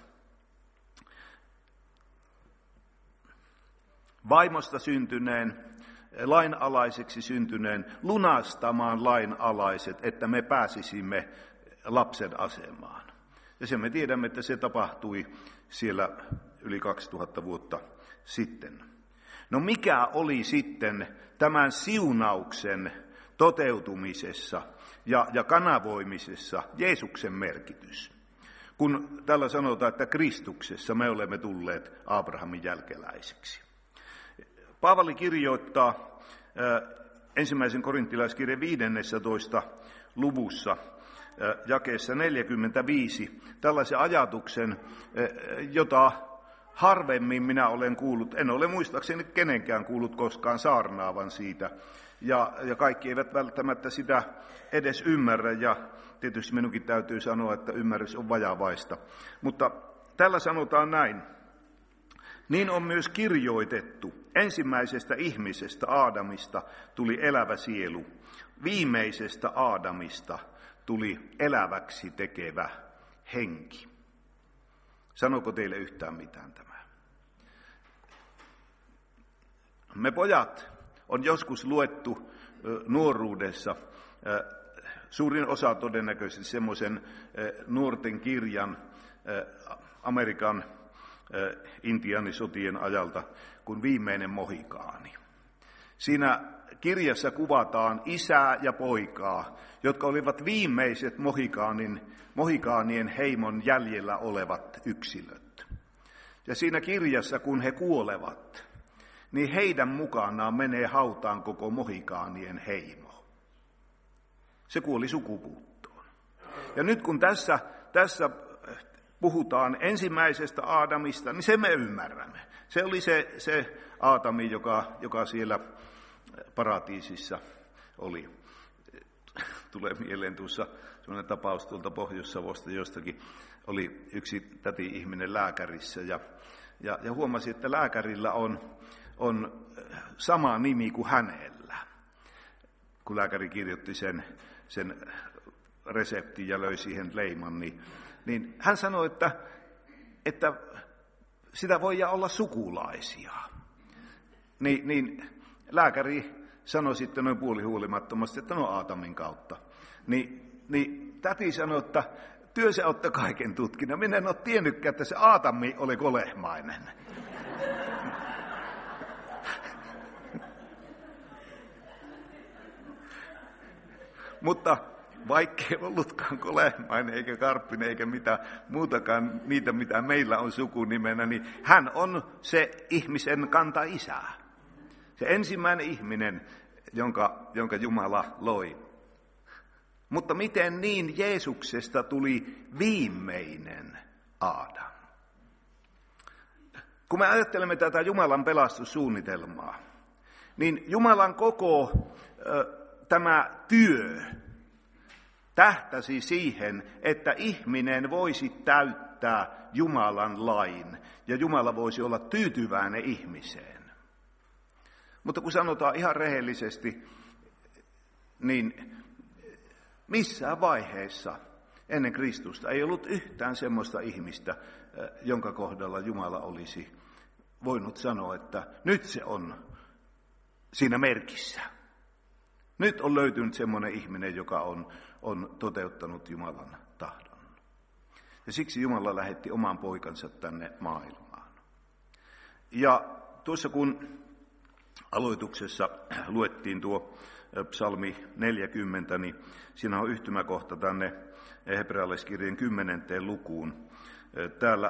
Vaimosta syntyneen, lainalaiseksi syntyneen, lunastamaan lainalaiset, että me pääsisimme lapsen asemaan. Ja sen me tiedämme, että se tapahtui siellä yli kaksituhatta vuotta sitten. No mikä oli sitten tämän siunauksen toteutumisessa ja, ja kanavoimisessa Jeesuksen merkitys? Kun tällä sanotaan, että Kristuksessa me olemme tulleet Abrahamin jälkeläisiksi. Paavali kirjoittaa äh, ensimmäisen korintilaiskirjan viidennentoista luvussa äh, jakeessa neljäkymmentäviisi tällaisen ajatuksen, äh, jota harvemmin minä olen kuullut. En ole muistaakseni kenenkään kuullut koskaan saarnaavan siitä. Ja, ja kaikki eivät välttämättä sitä edes ymmärrä. Ja tietysti minunkin täytyy sanoa, että ymmärrys on vajavaista. Mutta tällä sanotaan näin. Niin on myös kirjoitettu. Ensimmäisestä ihmisestä Aadamista tuli elävä sielu. Viimeisestä Aadamista tuli eläväksi tekevä henki. Sanoiko teille yhtään mitään tämä? Me pojat on joskus luettu nuoruudessa, suurin osa todennäköisesti semmoisen nuorten kirjan Amerikan intiaanisotien ajalta kuin Viimeinen mohikaani. Siinä kirjassa kuvataan isää ja poikaa, jotka olivat viimeiset mohikaanin, mohikaanien heimon jäljellä olevat yksilöt. Ja siinä kirjassa, kun he kuolevat, niin heidän mukanaan menee hautaan koko mohikaanien heimo. Se kuoli sukupuuttoon. Ja nyt kun tässä, tässä puhutaan ensimmäisestä Aadamista, niin se me ymmärrämme. Se oli se, se Aatami, joka, joka siellä paratiisissa oli. Tulee mieleen tuossa sellainen tapaus tuolta Pohjois-Savosta jostakin. Oli yksi täti-ihminen lääkärissä ja, ja, ja huomasi, että lääkärillä on, on sama nimi kuin hänellä. Kun lääkäri kirjoitti sen, sen reseptin ja löi siihen leiman, niin, niin hän sanoi, että, että sitä voi olla sukulaisia. Niin, niin lääkäri sanoi sitten noin puolihuolimattomasti, että no Aatamin kautta. Niin, niin täti sanoi, että työ sä olette kaiken tutkinut. Minä en ole tiennytkään, että se Aatami oli kolehmainen. Mutta vaikkei ollutkaan kolehmainen eikä karppinen eikä mitään muutakaan niitä, mitä meillä on sukunimenä, niin hän on se ihmisen kanta-isä. Se ensimmäinen ihminen, jonka, jonka Jumala loi. Mutta miten niin Jeesuksesta tuli viimeinen Aadam? Kun me ajattelemme tätä Jumalan pelastussuunnitelmaa, niin Jumalan koko ö, tämä työ tähtäsi siihen, että ihminen voisi täyttää Jumalan lain ja Jumala voisi olla tyytyväinen ihmiseen. Mutta kun sanotaan ihan rehellisesti, niin missään vaiheessa ennen Kristusta ei ollut yhtään semmoista ihmistä, jonka kohdalla Jumala olisi voinut sanoa, että nyt se on siinä merkissä. Nyt on löytynyt semmoinen ihminen, joka on, on toteuttanut Jumalan tahdon. Ja siksi Jumala lähetti oman poikansa tänne maailmaan. Ja tuossa kun aloituksessa luettiin tuo psalmi neljäkymmentä, niin siinä on yhtymäkohta tänne hebrealaiskirjan kymmenenteen lukuun. Täällä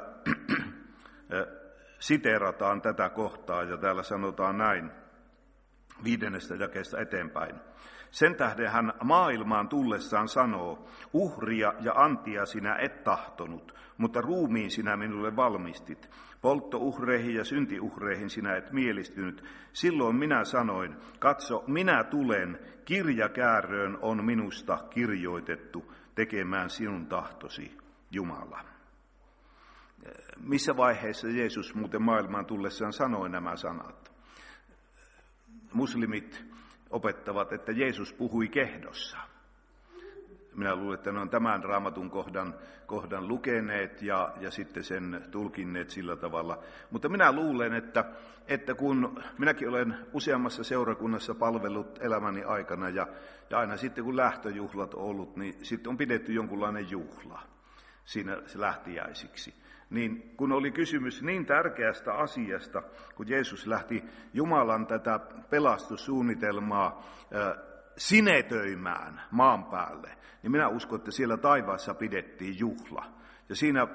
siteerataan tätä kohtaa ja täällä sanotaan näin viidennestä jakeesta eteenpäin. Sen tähden hän maailmaan tullessaan sanoo, uhria ja antia sinä et tahtonut, mutta ruumiin sinä minulle valmistit. Polttouhreihin ja syntiuhreihin sinä et mielistynyt. Silloin minä sanoin, katso, minä tulen, kirjakääröön on minusta kirjoitettu, tekemään sinun tahtosi, Jumala. Missä vaiheessa Jeesus muuten maailmaan tullessaan sanoi nämä sanat? Muslimit opettavat, että Jeesus puhui kehdossa. Minä luulen, että ne on tämän raamatun kohdan, kohdan lukeneet ja, ja sitten sen tulkinneet sillä tavalla. Mutta minä luulen, että, että kun minäkin olen useammassa seurakunnassa palvellut elämäni aikana ja, ja aina sitten kun lähtöjuhlat on ollut, niin sitten on pidetty jonkunlainen juhla siinä lähtiäisiksi. Niin kun oli kysymys niin tärkeästä asiasta, kun Jeesus lähti Jumalan tätä pelastussuunnitelmaa äh, sinetöimään maan päälle, niin minä uskon, että siellä taivaassa pidettiin juhla. Ja siinä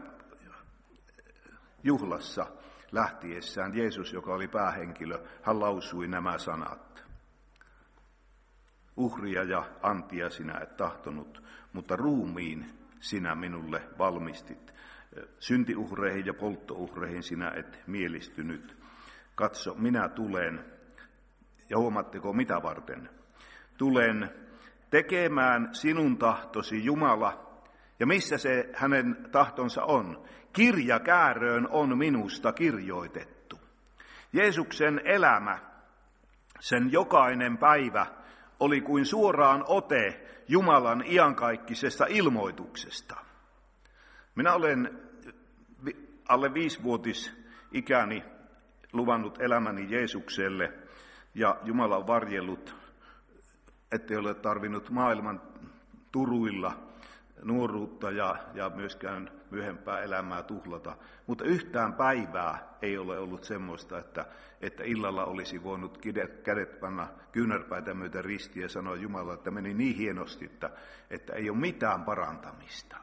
juhlassa lähtiessään Jeesus, joka oli päähenkilö, hän lausui nämä sanat. Uhria ja antia sinä et tahtonut, mutta ruumiin sinä minulle valmistit. Syntiuhreihin ja polttouhreihin sinä et mielistynyt. Katso, minä tulen, ja huomaatteko mitä varten? Tulen tekemään sinun tahtosi, Jumala. Ja missä se hänen tahtonsa on? Kirjakääröön on minusta kirjoitettu. Jeesuksen elämä, sen jokainen päivä, oli kuin suoraan ote Jumalan iankaikkisesta ilmoituksesta. Minä olen alle viisivuotis ikäni luvannut elämäni Jeesukselle ja Jumala on varjellut, ettei ole tarvinnut maailman turuilla nuoruutta ja, ja myöskään myöhempää elämää tuhlata. Mutta yhtään päivää ei ole ollut semmoista, että, että illalla olisi voinut kädet, kädet panna kyynärpäitä myöten ristiin ja sanoa Jumala, että meni niin hienosti, että, että ei ole mitään parantamista.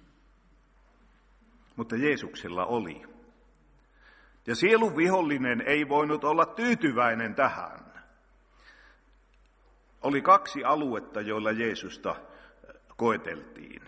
Mutta Jeesuksella oli. Ja sielun vihollinen ei voinut olla tyytyväinen tähän. Oli kaksi aluetta, joilla Jeesusta koeteltiin.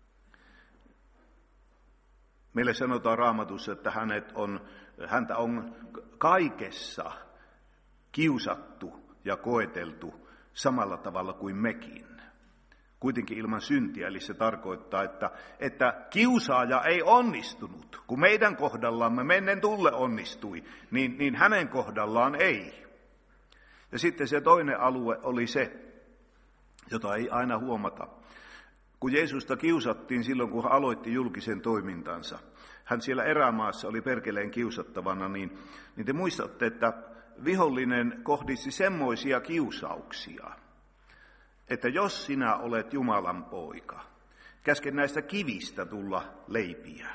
Meille sanotaan Raamatussa, että hänet on, häntä on kaikessa kiusattu ja koeteltu samalla tavalla kuin mekin. Kuitenkin ilman syntiä, eli se tarkoittaa, että, että kiusaaja ei onnistunut. Kun meidän kohdallamme mennen tulle onnistui, niin, niin hänen kohdallaan ei. Ja sitten se toinen alue oli se, jota ei aina huomata. Kun Jeesusta kiusattiin silloin, kun hän aloitti julkisen toimintansa, hän siellä erämaassa oli perkeleen kiusattavana, niin, niin te muistatte, että vihollinen kohdisti semmoisia kiusauksia, että jos sinä olet Jumalan poika, käske näistä kivistä tulla leipiä.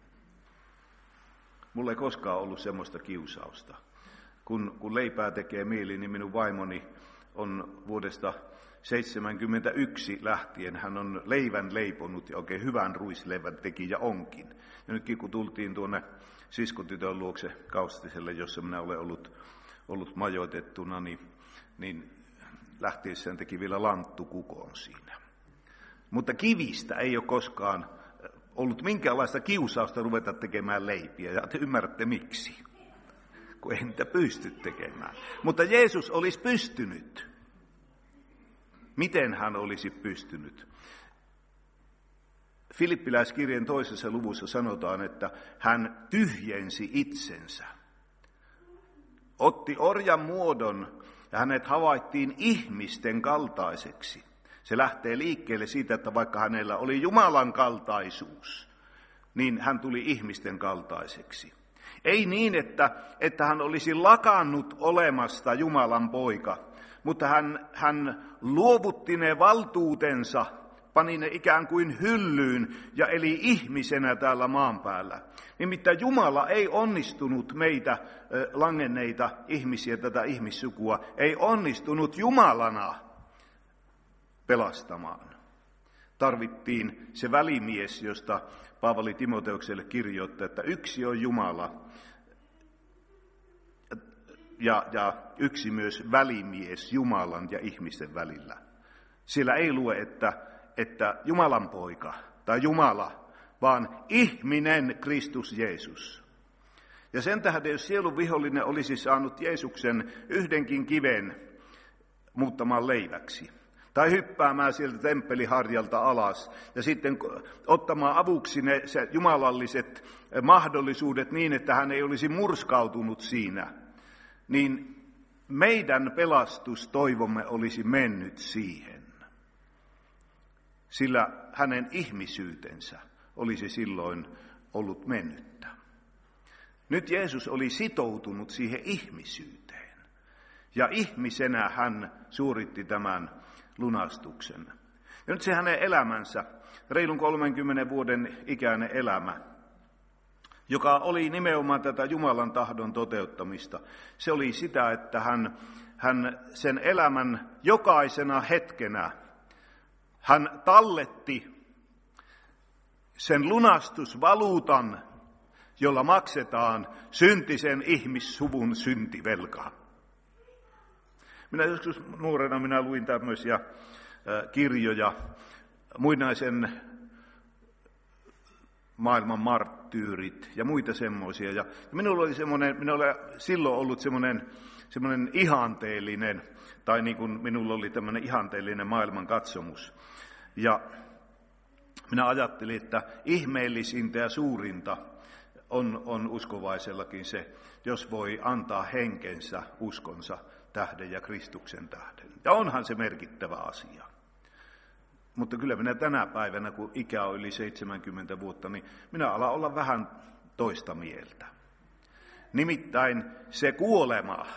Mulla ei koskaan ollut semmoista kiusausta. Kun, kun leipää tekee mieli, niin minun vaimoni on vuodesta seitsemänkymmentäyksi lähtien, hän on leivän leiponut ja oikein hyvän ruisleivän teki ja onkin. Ja nytkin kun tultiin tuonne siskotytön luokse Kaustiselle, jossa minä olen ollut, ollut majoitettuna, niin, niin lähtiessään teki vielä lanttukukon siinä. Mutta kivistä ei ole koskaan ollut minkäänlaista kiusausta ruveta tekemään leipiä, ja te ymmärrätte miksi, kun ei niitä pysty tekemään. Mutta Jeesus olisi pystynyt. Miten hän olisi pystynyt? Filippiläiskirjeen toisessa luvussa sanotaan, että hän tyhjensi itsensä. Otti orjan muodon ja hänet havaittiin ihmisten kaltaiseksi. Se lähtee liikkeelle siitä, että vaikka hänellä oli Jumalan kaltaisuus, niin hän tuli ihmisten kaltaiseksi. Ei niin, että, että hän olisi lakannut olemasta Jumalan poika, mutta hän, hän luovutti ne valtuutensa, pani ne ikään kuin hyllyyn ja eli ihmisenä täällä maan päällä. Nimittäin Jumala ei onnistunut meitä langenneita ihmisiä, tätä ihmissukua, ei onnistunut Jumalana pelastamaan. Tarvittiin se välimies, josta Paavali Timoteukselle kirjoittaa, että yksi on Jumala ja, ja yksi myös välimies Jumalan ja ihmisten välillä. Siellä ei lue, että, että Jumalan poika tai Jumala, vaan ihminen Kristus Jeesus. Ja sen tähden, jos sielun vihollinen olisi saanut Jeesuksen yhdenkin kiven muuttamaan leiväksi, tai hyppäämään sieltä temppeliharjalta alas, ja sitten ottamaan avuksi ne se jumalalliset mahdollisuudet niin, että hän ei olisi murskautunut siinä, niin meidän pelastustoivomme olisi mennyt siihen. Sillä hänen ihmisyytensä olisi silloin ollut mennyttä. Nyt Jeesus oli sitoutunut siihen ihmisyyteen. Ja ihmisenä hän suoritti tämän lunastuksen. Ja nyt se hänen elämänsä, reilun kolmenkymmenen vuoden ikäinen elämä, joka oli nimenomaan tätä Jumalan tahdon toteuttamista. Se oli sitä, että hän, hän sen elämän jokaisena hetkenä, hän talletti sen lunastusvaluutan, jolla maksetaan syntisen ihmissuvun syntivelkaa. Minä joskus nuorena minä luin tämmöisiä kirjoja, muinaisen maailman marttyyrit ja muita semmoisia. Ja minulla oli semmoinen, minulla oli silloin ollut semmoinen, semmoinen ihanteellinen, tai niin kuin minulla oli tämmöinen ihanteellinen maailman katsomus. Ja minä ajattelin, että ihmeellisintä ja suurinta on, on uskovaisellakin se, jos voi antaa henkensä, uskonsa tähden ja Kristuksen tähden. Ja onhan se merkittävä asia. Mutta kyllä minä tänä päivänä, kun ikä on yli seitsemänkymmentä vuotta, niin minä alan olla vähän toista mieltä. Nimittäin se kuolema,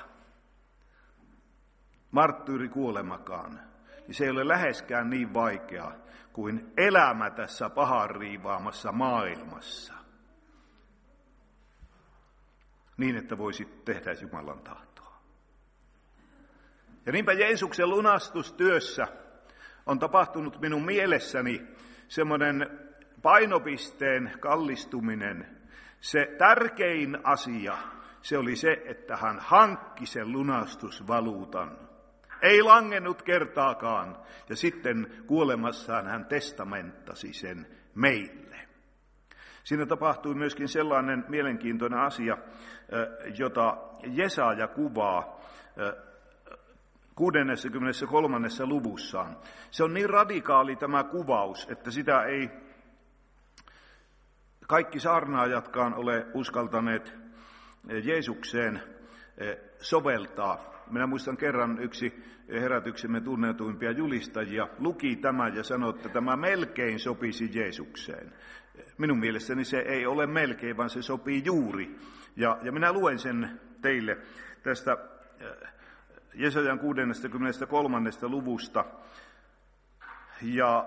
marttyyrikuolemakaan, niin se ei ole läheskään niin vaikea kuin elämä tässä pahan riivaamassa maailmassa. Niin, että voisit tehdä Jumalan tahtoa. Ja niinpä Jeesuksen lunastustyössä on tapahtunut minun mielessäni semmoinen painopisteen kallistuminen. Se tärkein asia, se oli se, että hän hankki sen lunastusvaluutan. Ei langennut kertaakaan. Ja sitten kuolemassaan hän testamenttasi sen meille. Siinä tapahtui myöskin sellainen mielenkiintoinen asia, jota Jesaja kuvaa kuudennessakymmenennessäkolmannessa luvussaan. Se on niin radikaali tämä kuvaus, että sitä ei kaikki saarnaajatkaan ole uskaltaneet Jeesukseen soveltaa. Minä muistan kerran yksi herätyksemme tunnetuimpia julistajia luki tämän ja sanoi, että tämä melkein sopisi Jeesukseen. Minun mielestäni se ei ole melkein, vaan se sopii juuri. Ja, ja minä luen sen teille tästä Jesajan kuudennessakymmenennessäkolmannesta luvusta ja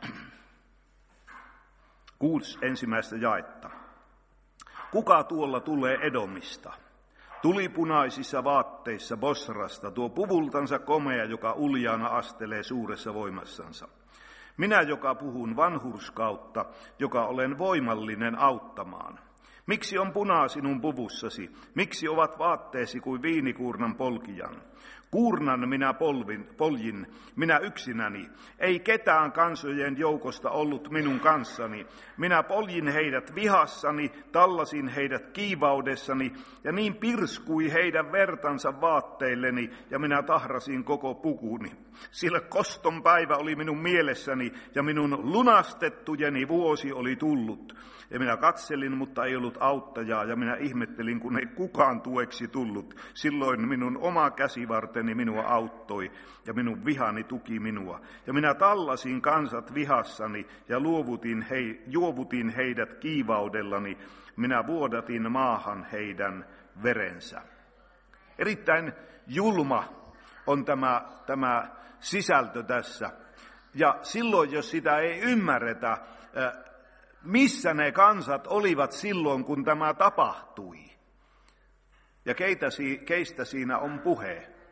kuusi ensimmäistä jaetta. Kuka tuolla tulee Edomista? Tulipunaisissa vaatteissa Bosrasta, tuo puvultansa komea, joka uljaana astelee suuressa voimassansa. Minä, joka puhun vanhurskautta, joka olen voimallinen auttamaan. Miksi on punaa sinun puvussasi? Miksi ovat vaatteesi kuin viinikuurnan polkijan? Kuurnan minä polvin, poljin, minä yksinäni. Ei ketään kansojen joukosta ollut minun kanssani. Minä poljin heidät vihassani, tallasin heidät kiivaudessani, ja niin pirskui heidän vertansa vaatteilleni, ja minä tahrasin koko pukuni. Sillä koston päivä oli minun mielessäni, ja minun lunastettujeni vuosi oli tullut. Ja minä katselin, mutta ei ollut auttajaa, ja minä ihmettelin, kun ei kukaan tueksi tullut. Silloin minun oma käsivarteni minua auttoi, ja minun vihani tuki minua. Ja minä tallasin kansat vihassani, ja luovutin hei, juovutin heidät kiivaudellani. Minä vuodatin maahan heidän verensä. Erittäin julma on tämä, tämä sisältö tässä. Ja silloin, jos sitä ei ymmärretä, missä ne kansat olivat silloin, kun tämä tapahtui. Ja keitä, keistä siinä on puhe.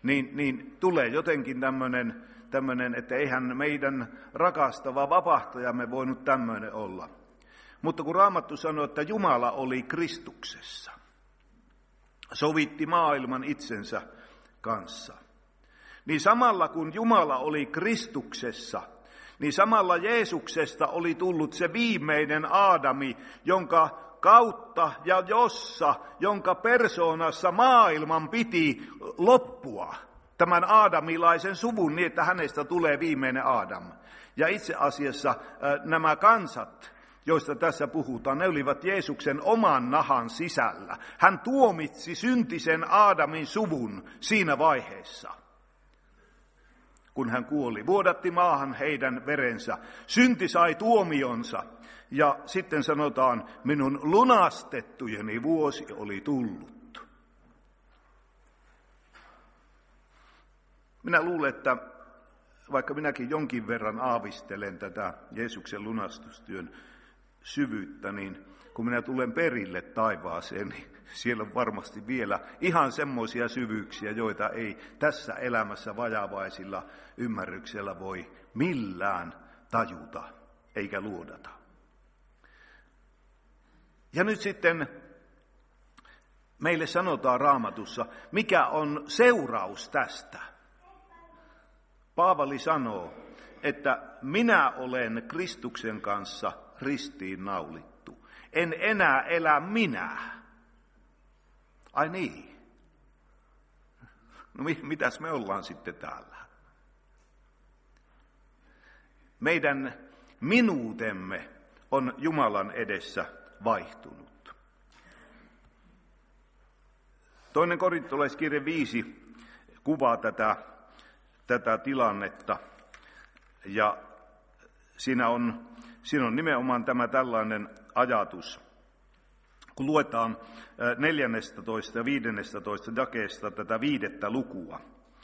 niin, niin tulee jotenkin tämmöinen, tämmöinen, että eihän meidän rakastava vapahtajamme voinut tämmöinen olla. Mutta kun Raamattu sanoo, että Jumala oli Kristuksessa, sovitti maailman itsensä kanssa, niin samalla kun Jumala oli Kristuksessa, niin samalla Jeesuksesta oli tullut se viimeinen Aadami, jonka kautta ja jossa, jonka persoonassa maailman piti loppua. Tämän aadamilaisen suvun niin, että hänestä tulee viimeinen Aadam. Ja itse asiassa nämä kansat, joista tässä puhutaan, ne olivat Jeesuksen oman nahan sisällä. Hän tuomitsi syntisen Aadamin suvun siinä vaiheessa, kun hän kuoli. Vuodatti maahan heidän verensä. Synti sai tuomionsa. Ja sitten sanotaan, minun lunastettujeni vuosi oli tullut. Minä luulen, että vaikka minäkin jonkin verran aavistelen tätä Jeesuksen lunastustyön syvyyttä, niin kun minä tulen perille taivaaseen, niin siellä on varmasti vielä ihan semmoisia syvyyksiä, joita ei tässä elämässä vajavaisilla ymmärryksellä voi millään tajuta eikä luodata. Ja nyt sitten meille sanotaan Raamatussa, mikä on seuraus tästä. Paavali sanoo, että minä olen Kristuksen kanssa ristiin naulittu. En enää elä minä. Ai niin. No mitäs me ollaan sitten täällä? Meidän minuutemme on Jumalan edessä vaihtunut. Toinen korintolaiskirje viisi kuvaa tätä, tätä tilannetta. Ja siinä on, siinä on nimenomaan tämä tällainen ajatus. Kun luetaan neljännestätoista ja viidennestätoista jakeesta tätä viidettä lukua.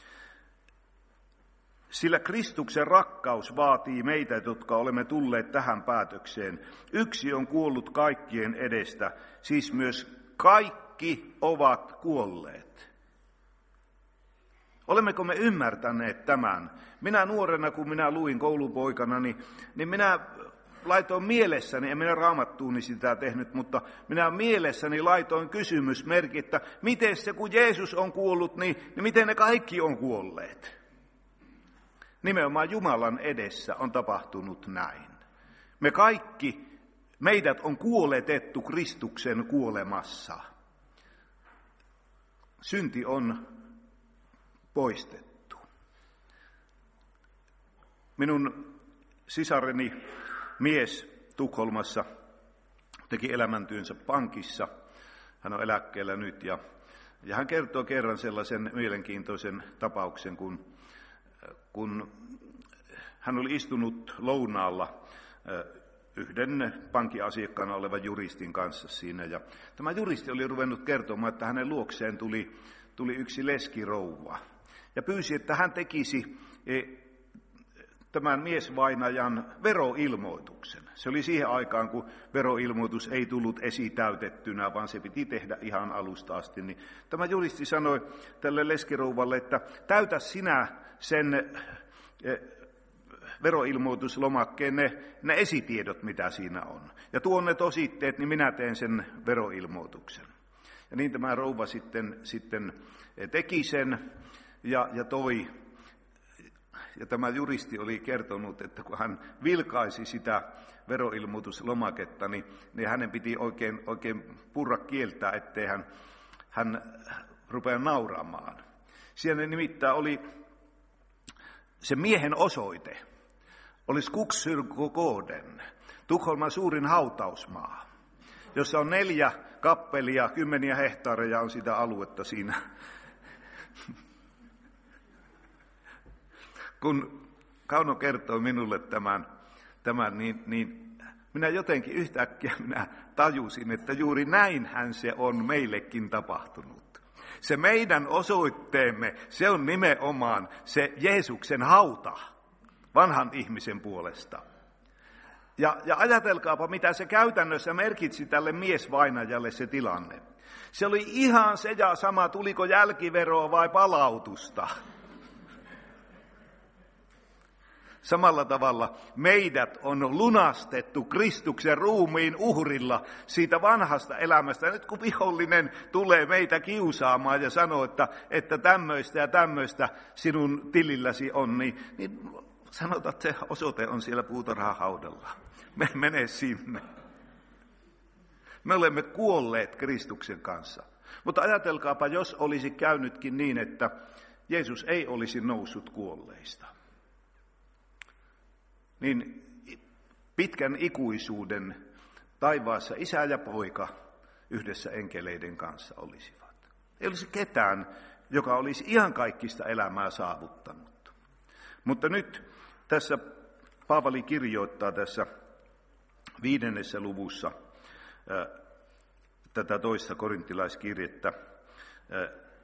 Sillä Kristuksen rakkaus vaatii meitä, jotka olemme tulleet tähän päätökseen. Yksi on kuollut kaikkien edestä, siis myös kaikki ovat kuolleet. Olemmeko me ymmärtäneet tämän? Minä nuorena, kun minä luin koulupoikana, niin, niin minä laitoin mielessäni, en minä raamattuuni sitä tehnyt, mutta minä mielessäni laitoin kysymysmerkki, että miten se, kun Jeesus on kuollut, niin, niin miten ne kaikki on kuolleet? Nimenomaan Jumalan edessä on tapahtunut näin. Me kaikki, meidät on kuoletettu Kristuksen kuolemassa. Synti on poistettu. Minun sisareni mies Tukholmassa teki elämäntyönsä pankissa. Hän on eläkkeellä nyt ja, ja hän kertoo kerran sellaisen mielenkiintoisen tapauksen, kun, kun hän oli istunut lounaalla yhden pankkiasiakkaana olevan juristin kanssa siinä. Ja tämä juristi oli ruvennut kertomaan, että hänen luokseen tuli, tuli yksi leskirouva ja pyysi, että hän tekisi tämän miesvainajan veroilmoituksen. Se oli siihen aikaan, kun veroilmoitus ei tullut esitäytettynä, vaan se piti tehdä ihan alusta asti. Niin tämä juristi sanoi tälle leskirouvalle, että täytä sinä sen veroilmoituslomakkeen ne, ne esitiedot, mitä siinä on. Ja tuon ne tositteet, niin minä teen sen veroilmoituksen. Ja niin tämä rouva sitten, sitten teki sen ja, ja toi. Ja tämä juristi oli kertonut, että kun hän vilkaisi sitä veroilmoituslomaketta, niin, niin hänen piti oikein, oikein purra kieltää, ettei hän, hän rupea nauramaan. Siellä nimittäin oli se miehen osoite, oli Skogskyrkogården, Tukholman suurin hautausmaa, jossa on neljä kappelia, kymmeniä hehtaareja on sitä aluetta siinä. Kun Kauno kertoi minulle tämän, tämän niin, niin minä jotenkin yhtäkkiä minä tajusin, että juuri näinhän se on meillekin tapahtunut. Se meidän osoitteemme, se on nimenomaan se Jeesuksen hauta vanhan ihmisen puolesta. Ja, ja ajatelkaapa, mitä se käytännössä merkitsi tälle miesvainajalle se tilanne. Se oli ihan se ja sama, tuliko jälkiveroa vai palautusta. Samalla tavalla meidät on lunastettu Kristuksen ruumiin uhrilla siitä vanhasta elämästä. Nyt kun vihollinen tulee meitä kiusaamaan ja sanoo, että, että tämmöistä ja tämmöistä sinun tililläsi on, niin, niin sanotaan, että se osoite on siellä puutarhahaudalla. Me mene sinne. Me olemme kuolleet Kristuksen kanssa. Mutta ajatelkaapa, jos olisi käynytkin niin, että Jeesus ei olisi noussut kuolleista. Niin pitkän ikuisuuden taivaassa isä ja poika yhdessä enkeleiden kanssa olisivat. Ei olisi ketään, joka olisi ihan kaikista elämää saavuttanut. Mutta nyt tässä Paavali kirjoittaa tässä viidennessä luvussa ää, tätä toista korintilaiskirjettä, ää,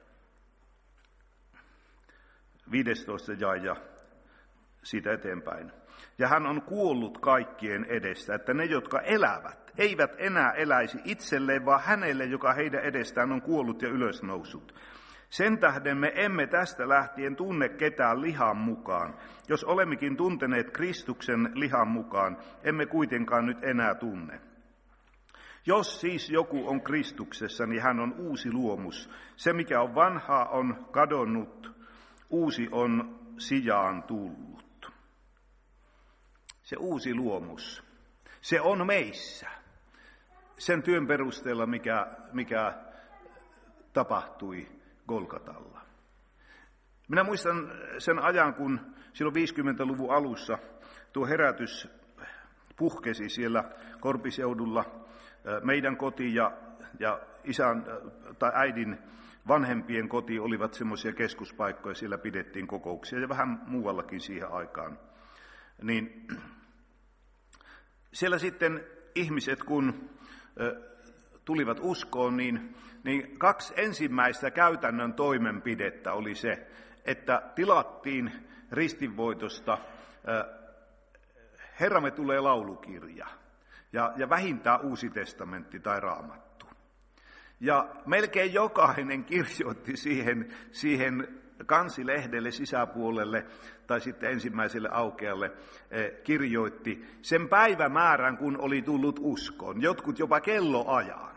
viidestoista jae ja siitä eteenpäin. Ja hän on kuollut kaikkien edestä, että ne, jotka elävät, eivät enää eläisi itselleen, vaan hänelle, joka heidän edestään on kuollut ja ylösnoussut. Sen tähden me emme tästä lähtien tunne ketään lihan mukaan. Jos olemmekin tunteneet Kristuksen lihan mukaan, emme kuitenkaan nyt enää tunne. Jos siis joku on Kristuksessa, niin hän on uusi luomus. Se, mikä on vanhaa, on kadonnut, uusi on sijaan tullut. Se uusi luomus, se on meissä. Sen työn perusteella, mikä, mikä tapahtui Golgatalla. Minä muistan sen ajan, kun silloin viisikymmentäluvun alussa tuo herätys puhkesi siellä Korpiseudulla. Meidän koti ja, ja isän tai äidin vanhempien koti olivat semmoisia keskuspaikkoja, siellä pidettiin kokouksia ja vähän muuallakin siihen aikaan. Niin siellä sitten ihmiset, kun ö, tulivat uskoon, niin, niin kaksi ensimmäistä käytännön toimenpidettä oli se, että tilattiin ristinvoitosta ö, Herramme tulee laulukirja ja, ja vähintään Uusi testamentti tai Raamattu. Ja melkein jokainen kirjoitti siihen, siihen kansilehdelle sisäpuolelle tai sitten ensimmäiselle aukealle eh, kirjoitti sen päivämäärän, kun oli tullut uskoon. Jotkut jopa kelloajan.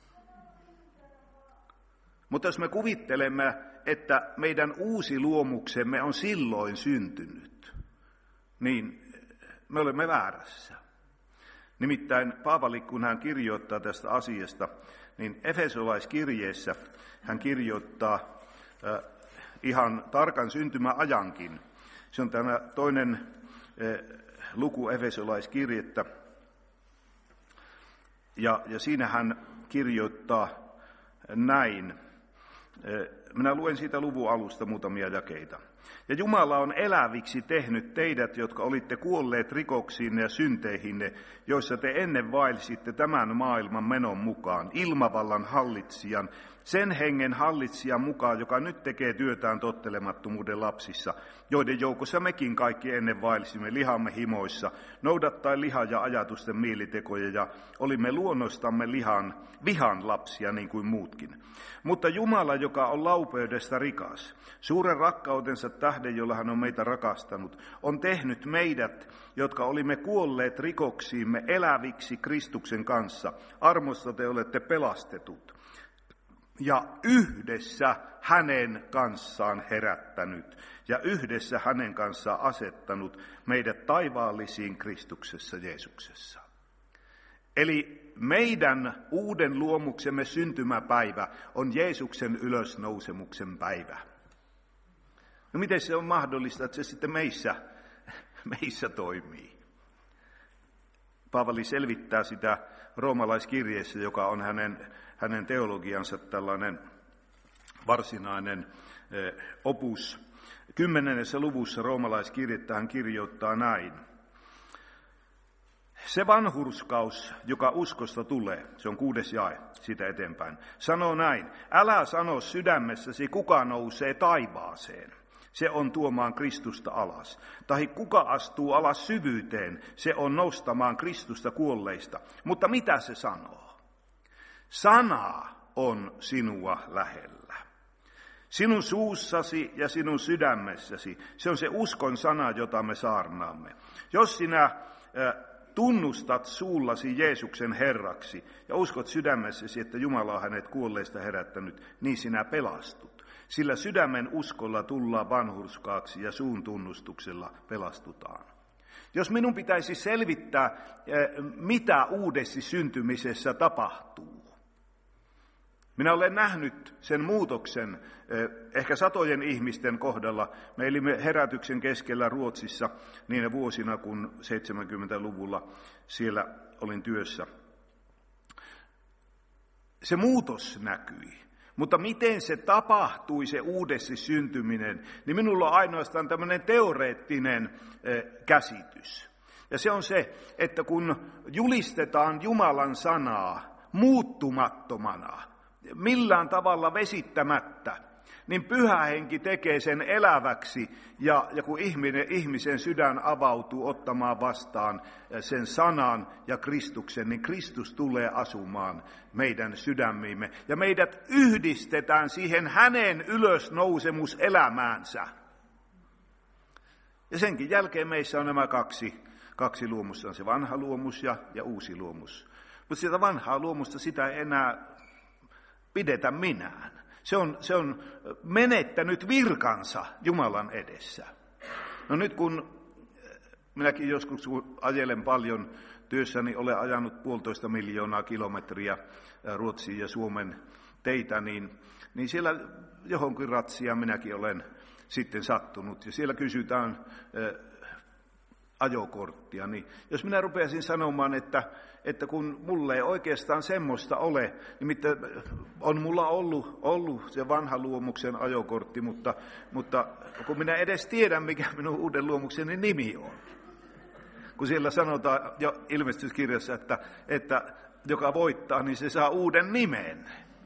Mutta jos me kuvittelemme, että meidän uusi luomuksemme on silloin syntynyt, niin me olemme väärässä. Nimittäin Paavali, kun hän kirjoittaa tästä asiasta, niin Efesolaiskirjeessä hän kirjoittaa äh, ihan tarkan syntymäajankin. Se on tämä toinen äh, luku Efesolaiskirjettä. Ja, ja siinä hän kirjoittaa näin. Äh, minä luen siitä luvun alusta muutamia jakeita. Ja Jumala on eläviksi tehnyt teidät, jotka olitte kuolleet rikoksiinne ja synteihinne, joissa te ennen vaelsitte tämän maailman menon mukaan, ilmavallan hallitsijan, sen hengen hallitsijan mukaan, joka nyt tekee työtään tottelemattomuuden lapsissa, joiden joukossa mekin kaikki ennen vaelsimme lihamme himoissa, noudattaen liha- ja ajatusten mielitekoja, ja olimme luonnostamme lihan, vihan lapsia niin kuin muutkin. Mutta Jumala, joka on laupeudesta rikas, suuren rakkautensa tähden, jolla hän on meitä rakastanut, on tehnyt meidät, jotka olimme kuolleet rikoksiimme, eläviksi Kristuksen kanssa. Armossa te olette pelastetut. Ja yhdessä hänen kanssaan herättänyt ja yhdessä hänen kanssaan asettanut meidät taivaallisiin Kristuksessa Jeesuksessa. Eli meidän uuden luomuksemme syntymäpäivä on Jeesuksen ylösnousemuksen päivä. No miten se on mahdollista, että se sitten meissä, meissä toimii? Paavali selvittää sitä roomalaiskirjeessä, joka on hänen, hänen teologiansa tällainen varsinainen eh, opus. Kymmenennessä luvussa roomalaiskirjettä hän kirjoittaa näin. Se vanhurskaus, joka uskosta tulee, se on kuudes jae siitä eteenpäin, sanoo näin. Älä sano sydämessäsi, kuka nousee taivaaseen. Se on tuomaan Kristusta alas. Tai kuka astuu alas syvyyteen, se on nostamaan Kristusta kuolleista. Mutta mitä se sanoo? Sana on sinua lähellä. Sinun suussasi ja sinun sydämessäsi, se on se uskon sana, jota me saarnaamme. Jos sinä tunnustat suullasi Jeesuksen Herraksi ja uskot sydämessäsi, että Jumala on hänet kuolleista herättänyt, niin sinä pelastut. Sillä sydämen uskolla tullaan vanhurskaaksi ja suun tunnustuksella pelastutaan. Jos minun pitäisi selvittää, mitä uudessa syntymisessä tapahtuu. Minä olen nähnyt sen muutoksen ehkä satojen ihmisten kohdalla. Me elimme herätyksen keskellä Ruotsissa niinä vuosina, kun seitsemänkymmentäluvulla siellä olin työssä. Se muutos näkyi. Mutta miten se tapahtui, se uudessa syntyminen, niin minulla on ainoastaan tämmöinen teoreettinen käsitys. Ja se on se, että kun julistetaan Jumalan sanaa muuttumattomana, millään tavalla vesittämättä, niin Pyhä Henki tekee sen eläväksi, ja, ja kun ihminen, ihmisen sydän avautuu ottamaan vastaan sen sanan ja Kristuksen, niin Kristus tulee asumaan meidän sydämiimme, ja meidät yhdistetään siihen hänen ylösnousemuselämäänsä. Ja senkin jälkeen meissä on nämä kaksi, kaksi luomusta, on se vanha luomus ja, ja uusi luomus. Mutta sitä vanhaa luomusta, sitä ei enää pidetä minään. Se on, se on menettänyt virkansa Jumalan edessä. No nyt kun minäkin joskus kun ajelen paljon työssäni, olen ajanut puolitoista miljoonaa kilometriä Ruotsin ja Suomen teitä, niin, niin siellä johonkin ratsia minäkin olen sitten sattunut. Ja siellä kysytään äh, ajokorttia. Niin jos minä rupeaisin sanomaan, että että kun mulla ei oikeastaan semmoista ole, nimittäin on mulla ollut, ollut se vanha luomuksen ajokortti, mutta, mutta kun minä edes tiedän, mikä minun uuden luomukseni nimi on. Kun siellä sanotaan jo ilmestyskirjassa, että, että joka voittaa, niin se saa uuden nimen.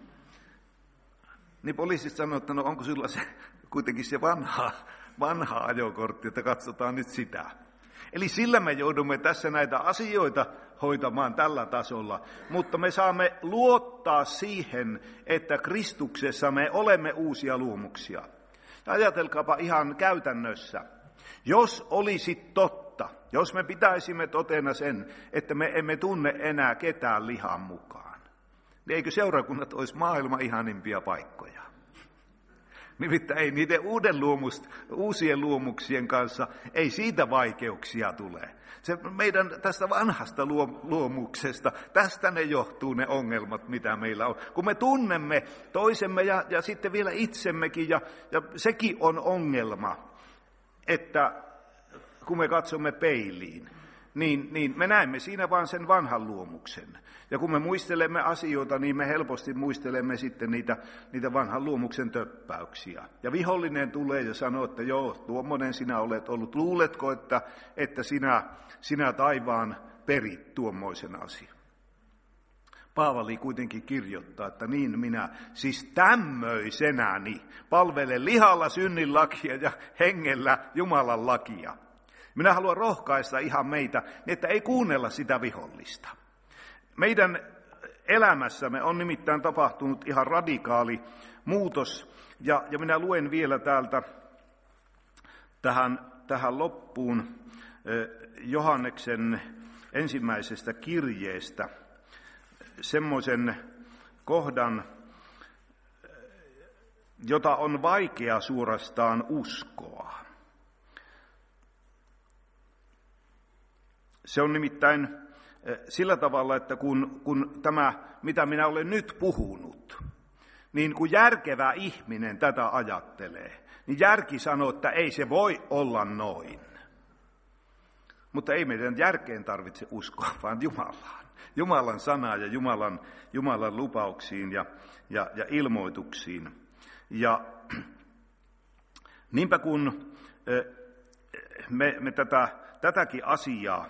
Niin poliisit sanoo, että no onko sulla se kuitenkin se vanha, vanha ajokortti, että katsotaan nyt sitä. Eli sillä me joudumme tässä näitä asioita hoitamaan tällä tasolla, mutta me saamme luottaa siihen, että Kristuksessa me olemme uusia luomuksia. Ja ajatelkaapa ihan käytännössä, jos olisi totta, jos me pitäisimme totena sen, että me emme tunne enää ketään lihan mukaan, niin eikö seurakunnat olisi maailman ihanimpia paikkoja? Nimittäin ei niiden uuden luomust, uusien luomuksien kanssa, ei siitä vaikeuksia tule. Se meidän tästä vanhasta luomuksesta, tästä ne johtuu ne ongelmat, mitä meillä on. Kun me tunnemme toisemme ja, ja sitten vielä itsemmekin, ja, ja sekin on ongelma, että kun me katsomme peiliin, niin, niin me näemme siinä vaan sen vanhan luomuksen. Ja kun me muistelemme asioita, niin me helposti muistelemme sitten niitä, niitä vanhan luomuksen töppäyksiä. Ja vihollinen tulee ja sanoo, että joo, tuommoinen sinä olet ollut. Luuletko, että, että sinä, sinä taivaan perit tuommoisen asian? Paavali kuitenkin kirjoittaa, että niin minä, siis tämmöisenäni, palvelen lihalla synnin lakia ja hengellä Jumalan lakia. Minä haluan rohkaista ihan meitä, niin että ei kuunnella sitä vihollista. Meidän elämässämme on nimittäin tapahtunut ihan radikaali muutos, ja, ja minä luen vielä täältä tähän, tähän loppuun Johanneksen ensimmäisestä kirjeestä semmoisen kohdan, jota on vaikea suorastaan uskoa. Se on nimittäin sillä tavalla, että kun, kun tämä, mitä minä olen nyt puhunut, niin kun järkevä ihminen tätä ajattelee, niin järki sanoo, että ei se voi olla noin. Mutta ei meidän järkeen tarvitse uskoa, vaan Jumalaan. Jumalan sanaa ja Jumalan, Jumalan lupauksiin ja, ja, ja ilmoituksiin. Ja niinpä kun me, me tätä, tätäkin asiaa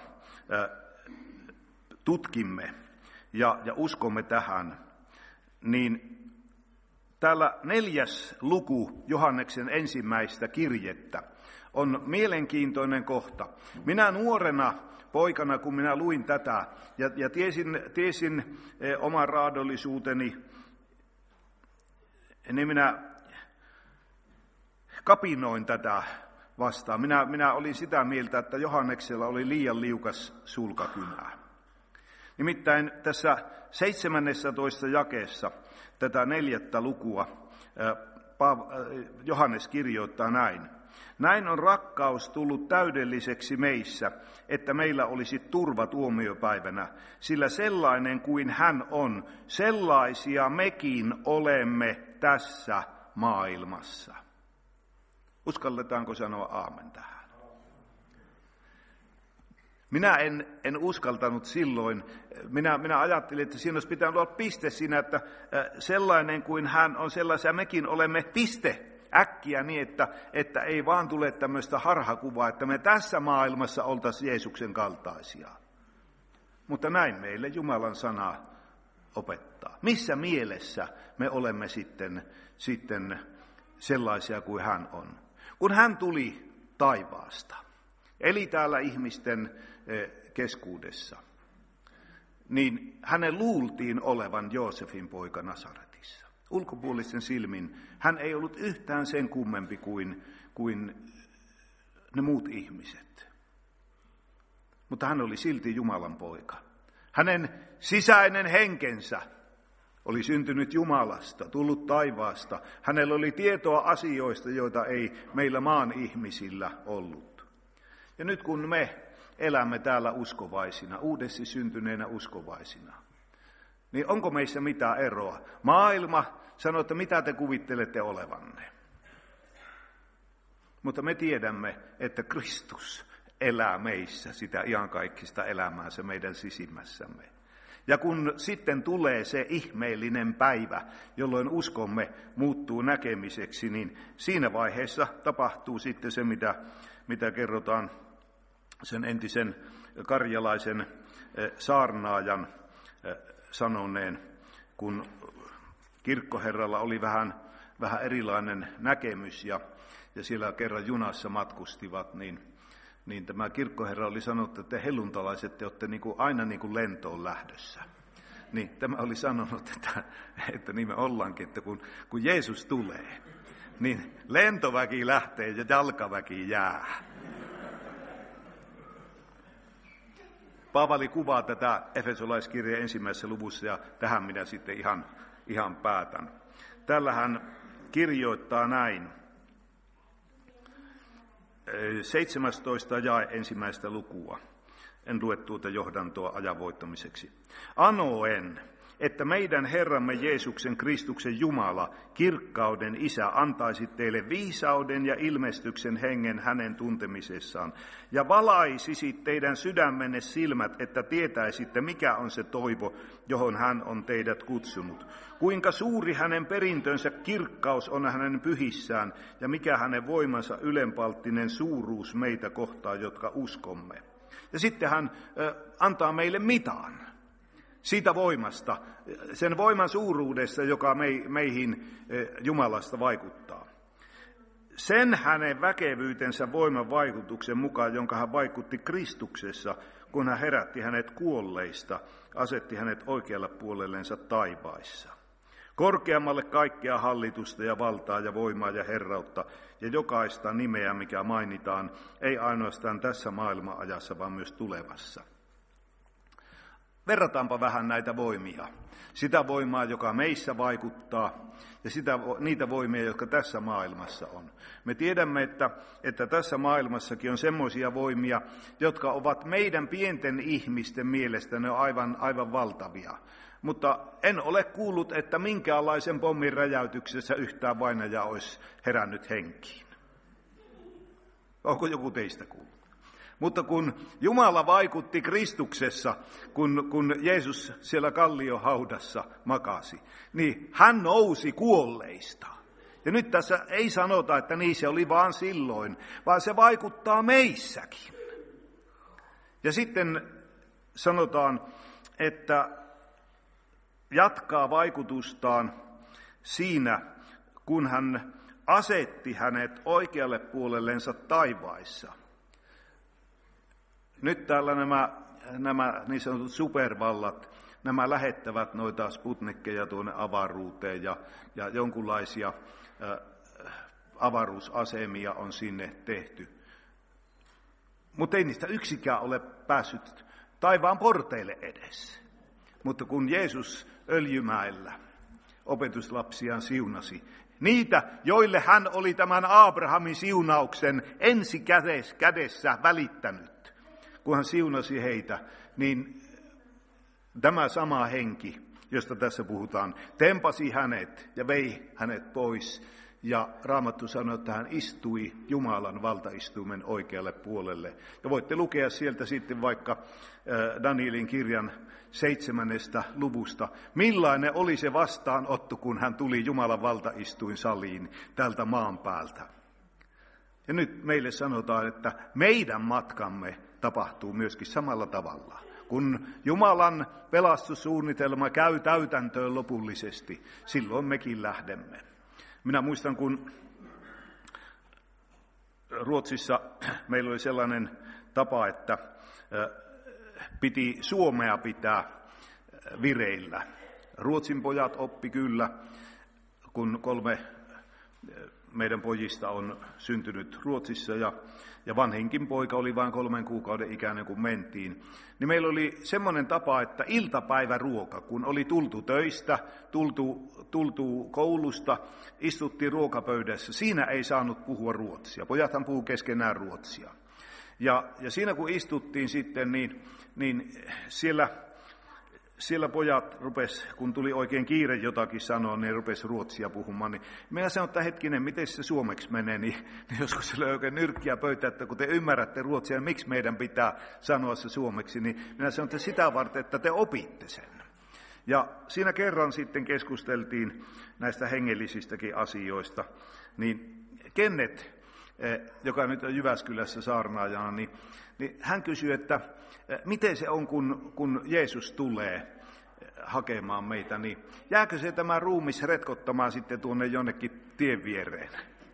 tutkimme ja, ja uskomme tähän, niin täällä neljäs luku Johanneksen ensimmäistä kirjettä on mielenkiintoinen kohta. Minä nuorena poikana, kun minä luin tätä ja, ja tiesin, tiesin oman raadollisuuteni niin minä kapinoin tätä vastaan. Minä, minä olin sitä mieltä, että Johanneksella oli liian liukas sulkakynä. Nimittäin tässä seitsemännessä jakeessa tätä neljättä lukua Johannes kirjoittaa näin. Näin on rakkaus tullut täydelliseksi meissä, että meillä olisi turva tuomiopäivänä, sillä sellainen kuin hän on, sellaisia mekin olemme tässä maailmassa. Uskalletaanko sanoa aamen tähän? Minä en, en uskaltanut silloin. Minä, minä ajattelin, että siinä olisi pitänyt olla piste siinä, että sellainen kuin hän on, sellaisia mekin olemme piste äkkiä niin, että, että ei vaan tule tämmöistä harhakuvaa, että me tässä maailmassa oltaisiin Jeesuksen kaltaisia. Mutta näin meille Jumalan sana opettaa. Missä mielessä me olemme sitten, sitten sellaisia kuin hän on? Kun hän tuli taivaasta, eli täällä ihmisten keskuudessa, niin hänen luultiin olevan Joosefin poika Nasaretissa. Ulkopuolisten silmin hän ei ollut yhtään sen kummempi kuin, kuin ne muut ihmiset. Mutta hän oli silti Jumalan poika. Hänen sisäinen henkensä oli syntynyt Jumalasta, tullut taivaasta. Hänellä oli tietoa asioista, joita ei meillä maan ihmisillä ollut. Ja nyt kun me elämme täällä uskovaisina, uudesti syntyneenä uskovaisina, niin onko meissä mitään eroa? Maailma sanoo, että mitä te kuvittelette olevanne. Mutta me tiedämme, että Kristus elää meissä sitä iankaikkista elämäänsä meidän sisimmässämme. Ja kun sitten tulee se ihmeellinen päivä, jolloin uskomme muuttuu näkemiseksi, niin siinä vaiheessa tapahtuu sitten se, mitä, mitä kerrotaan sen entisen karjalaisen saarnaajan sanoneen, kun kirkkoherralla oli vähän, vähän erilainen näkemys ja, ja siellä kerran junassa matkustivat, niin, niin tämä kirkkoherra oli sanonut, että te helluntalaiset, te olette niin kuin aina niin kuin lentoon lähdössä. Niin tämä oli sanonut, että, että niin me ollaankin, että kun, kun Jeesus tulee, niin lentoväki lähtee ja jalkaväki jää. Paavali kuvaa tätä Efesolaiskirjeen ensimmäisessä luvussa ja tähän minä sitten ihan, ihan päätän. Tällä hän kirjoittaa näin. seitsemästoista jae ensimmäistä lukua. En lue tuota johdantoa ajan voittamiseksi. Anoen, että meidän Herramme Jeesuksen Kristuksen Jumala, kirkkauden Isä, antaisi teille viisauden ja ilmestyksen hengen hänen tuntemisessaan, ja valaisisi teidän sydämenne silmät, että tietäisitte, mikä on se toivo, johon hän on teidät kutsunut. Kuinka suuri hänen perintönsä kirkkaus on hänen pyhissään, ja mikä hänen voimansa ylenpalttinen suuruus meitä kohtaan, jotka uskomme. Ja sitten hän ö, antaa meille mitan siitä voimasta, sen voiman suuruudessa, joka meihin Jumalasta vaikuttaa. Sen hänen väkevyytensä voiman vaikutuksen mukaan, jonka hän vaikutti Kristuksessa, kun hän herätti hänet kuolleista, asetti hänet oikealle puolellensa taivaissa. Korkeammalle kaikkea hallitusta ja valtaa ja voimaa ja herrautta ja jokaista nimeä, mikä mainitaan, ei ainoastaan tässä maailmanajassa, vaan myös tulevassa. Verrataanpa vähän näitä voimia. Sitä voimaa, joka meissä vaikuttaa, ja sitä, niitä voimia, jotka tässä maailmassa on. Me tiedämme, että, että tässä maailmassakin on semmoisia voimia, jotka ovat meidän pienten ihmisten mielestä ne on aivan, aivan valtavia. Mutta en ole kuullut, että minkäänlaisen pommin räjäytyksessä yhtään vainajaa olisi herännyt henkiin. Onko joku teistä kuullut? Mutta kun Jumala vaikutti Kristuksessa, kun, kun Jeesus siellä kalliohaudassa makasi, niin hän nousi kuolleista. Ja nyt tässä ei sanota, että niin se oli vaan silloin, vaan se vaikuttaa meissäkin. Ja sitten sanotaan, että jatkaa vaikutustaan siinä, kun hän asetti hänet oikealle puolellensa taivaissa. Nyt täällä nämä, nämä niin sanotut supervallat nämä lähettävät noita sputnikkeja tuonne avaruuteen ja, ja jonkunlaisia ä, avaruusasemia on sinne tehty. Mutta ei niistä yksikään ole päässyt taivaan porteille edes. Mutta kun Jeesus Öljymäellä opetuslapsiaan siunasi, niitä, joille hän oli tämän Abrahamin siunauksen ensi kädessä välittänyt, kun hän siunasi heitä, niin tämä sama henki, josta tässä puhutaan, tempasi hänet ja vei hänet pois. Ja Raamattu sanoi, että hän istui Jumalan valtaistuimen oikealle puolelle. Ja voitte lukea sieltä sitten vaikka Danielin kirjan seitsemännestä luvusta, millainen oli se vastaanotto, kun hän tuli Jumalan valtaistuinsaliin tältä maan päältä. Ja nyt meille sanotaan, että meidän matkamme tapahtuu myöskin samalla tavalla. Kun Jumalan pelastussuunnitelma käy täytäntöön lopullisesti, silloin mekin lähdemme. Minä muistan, kun Ruotsissa meillä oli sellainen tapa, että piti suomea pitää vireillä. Ruotsin pojat oppi kyllä, kun kolme meidän pojista on syntynyt Ruotsissa ja, ja vanhinkin poika oli vain kolmen kuukauden ikäinen, kun mentiin. Niin meillä oli semmoinen tapa, että iltapäiväruoka, kun oli tultu töistä, tultu, tultu koulusta, istuttiin ruokapöydässä. Siinä ei saanut puhua ruotsia. Pojathan puhuu keskenään ruotsia. Ja, ja siinä kun istuttiin sitten, niin, niin siellä, siellä pojat rupes, kun tuli oikein kiire jotakin sanoa, niin rupesi ruotsia puhumaan. Niin minä sanoin, että hetkinen, miten se suomeksi menee, niin, niin joskus se löi oikein nyrkkiä pöytä, että kun te ymmärrätte ruotsia, niin miksi meidän pitää sanoa se suomeksi, niin minä sanoin, että sitä varten, että te opitte sen. Ja siinä kerran sitten keskusteltiin näistä hengellisistäkin asioista, niin Kennet, joka nyt on Jyväskylässä saarnaajana, niin, niin hän kysyi, että miten se on, kun, kun Jeesus tulee hakemaan meitä, niin jääkö se tämä ruumis retkottamaan sitten tuonne jonnekin tien viereen?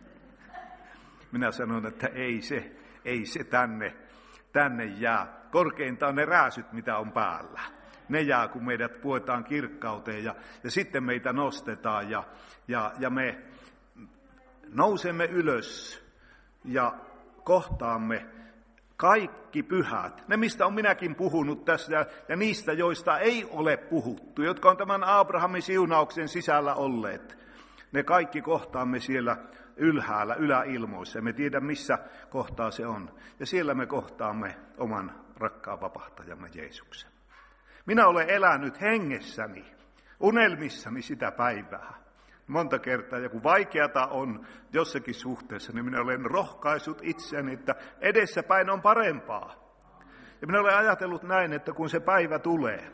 Minä sanon, että ei se, ei se tänne, tänne jää. Korkeintaan ne rääsyt, mitä on päällä. Ne jää, kun meidät puetaan kirkkauteen ja, ja sitten meitä nostetaan ja, ja, ja me nousemme ylös ja kohtaamme kaikki pyhät, ne mistä on minäkin puhunut tässä ja, ja niistä, joista ei ole puhuttu, jotka on tämän Abrahamin siunauksen sisällä olleet. Ne kaikki kohtaamme siellä ylhäällä, yläilmoissa. Me tiedä, missä kohtaa se on. Ja siellä me kohtaamme oman rakkaan vapahtajamme Jeesuksen. Minä olen elänyt hengessäni, unelmissani sitä päivää. Monta kertaa, ja kun vaikeata on jossakin suhteessa, niin minä olen rohkaisut itseäni, että edessäpäin on parempaa. Ja minä olen ajatellut näin, että kun se päivä tulee,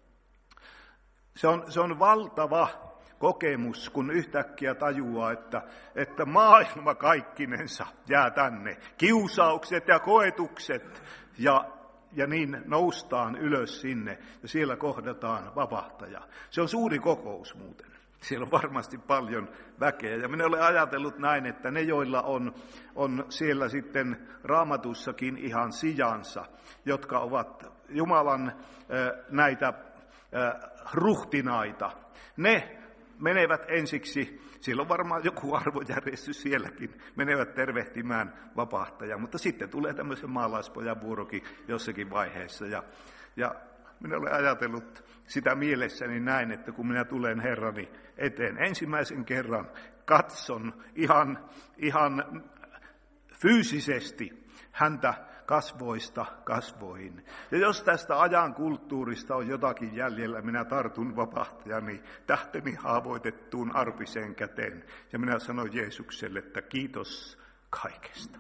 se on, se on valtava kokemus, kun yhtäkkiä tajuaa, että, että maailma kaikkinensa jää tänne. Kiusaukset ja koetukset ja, ja niin noustaan ylös sinne ja siellä kohdataan vapahtaja. Se on suuri kokous muuten. Siellä on varmasti paljon väkeä. Ja minä olen ajatellut näin, että ne, joilla on, on siellä sitten Raamatussakin ihan sijansa, jotka ovat Jumalan äh, näitä äh, ruhtinaita, ne menevät ensiksi, siellä on varmaan joku arvojärjestys sielläkin, menevät tervehtimään vapahtajaa, mutta sitten tulee tämmöisen maalaispojan vuorokin jossakin vaiheessa. Ja, ja minä olen ajatellut sitä mielessäni näin, että kun minä tulen Herrani eteen ensimmäisen kerran, katson ihan, ihan fyysisesti häntä kasvoista kasvoihin. Ja jos tästä ajan kulttuurista on jotakin jäljellä, minä tartun vapahtajani tähteni haavoitettuun arpiseen käteen. Ja minä sanon Jeesukselle, että kiitos kaikesta.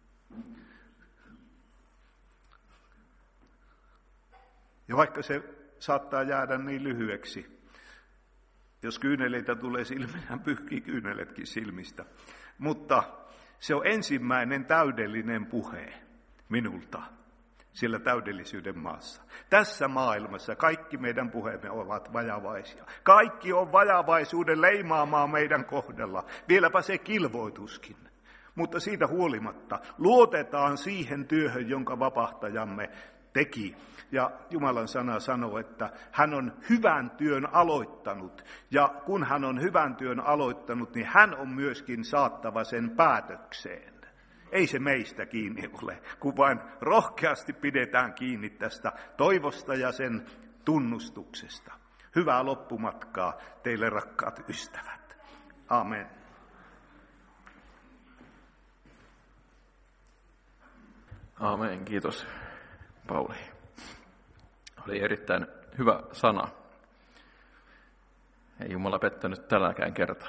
Ja vaikka se saattaa jäädä niin lyhyeksi, jos kyyneleitä tulee silmiin, hän pyyhkii kyyneletkin silmistä. Mutta se on ensimmäinen täydellinen puhe minulta siellä täydellisyyden maassa. Tässä maailmassa kaikki meidän puheemme ovat vajavaisia. Kaikki on vajavaisuuden leimaamaa meidän kohdalla. Vieläpä se kilvoituskin. Mutta siitä huolimatta luotetaan siihen työhön, jonka vapahtajamme teki. Ja Jumalan sana sanoo, että hän on hyvän työn aloittanut. Ja kun hän on hyvän työn aloittanut, niin hän on myöskin saattava sen päätökseen. Ei se meistä kiinni ole, kun vain rohkeasti pidetään kiinni tästä toivosta ja sen tunnustuksesta. Hyvää loppumatkaa teille, rakkaat ystävät. Amen. Amen, kiitos Pauli. Oli erittäin hyvä sana. Ei Jumala pettänyt tälläkään kertaa.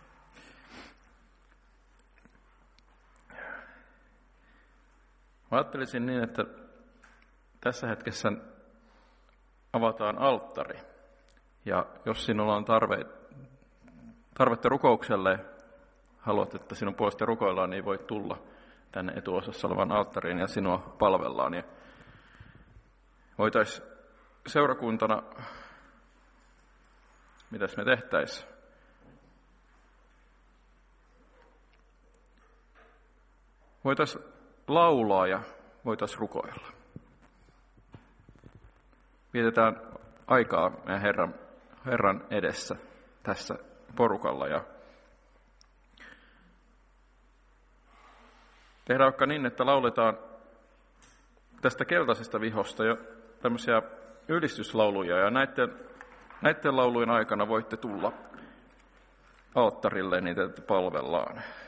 Mä ajattelisin niin, että tässä hetkessä avataan alttari. Ja jos sinulla on tarve, tarvetta rukoukselle, haluat, että sinun puolesta rukoillaan, niin voit tulla tänne etuosassa olevan alttariin ja sinua palvellaan. Ja voitaisiin seurakuntana, mitäs me tehtäisiin? Voitaisiin laulaa ja voitaisiin rukoilla. Vietetään aikaa meidän Herran, Herran edessä tässä porukalla. Ja tehdään vaikka niin, että lauletaan tästä keltaisesta vihosta jo tämmöisiä ylistyslauluja. Ja näiden, näiden laulujen aikana voitte tulla alttarille, niitä palvellaan.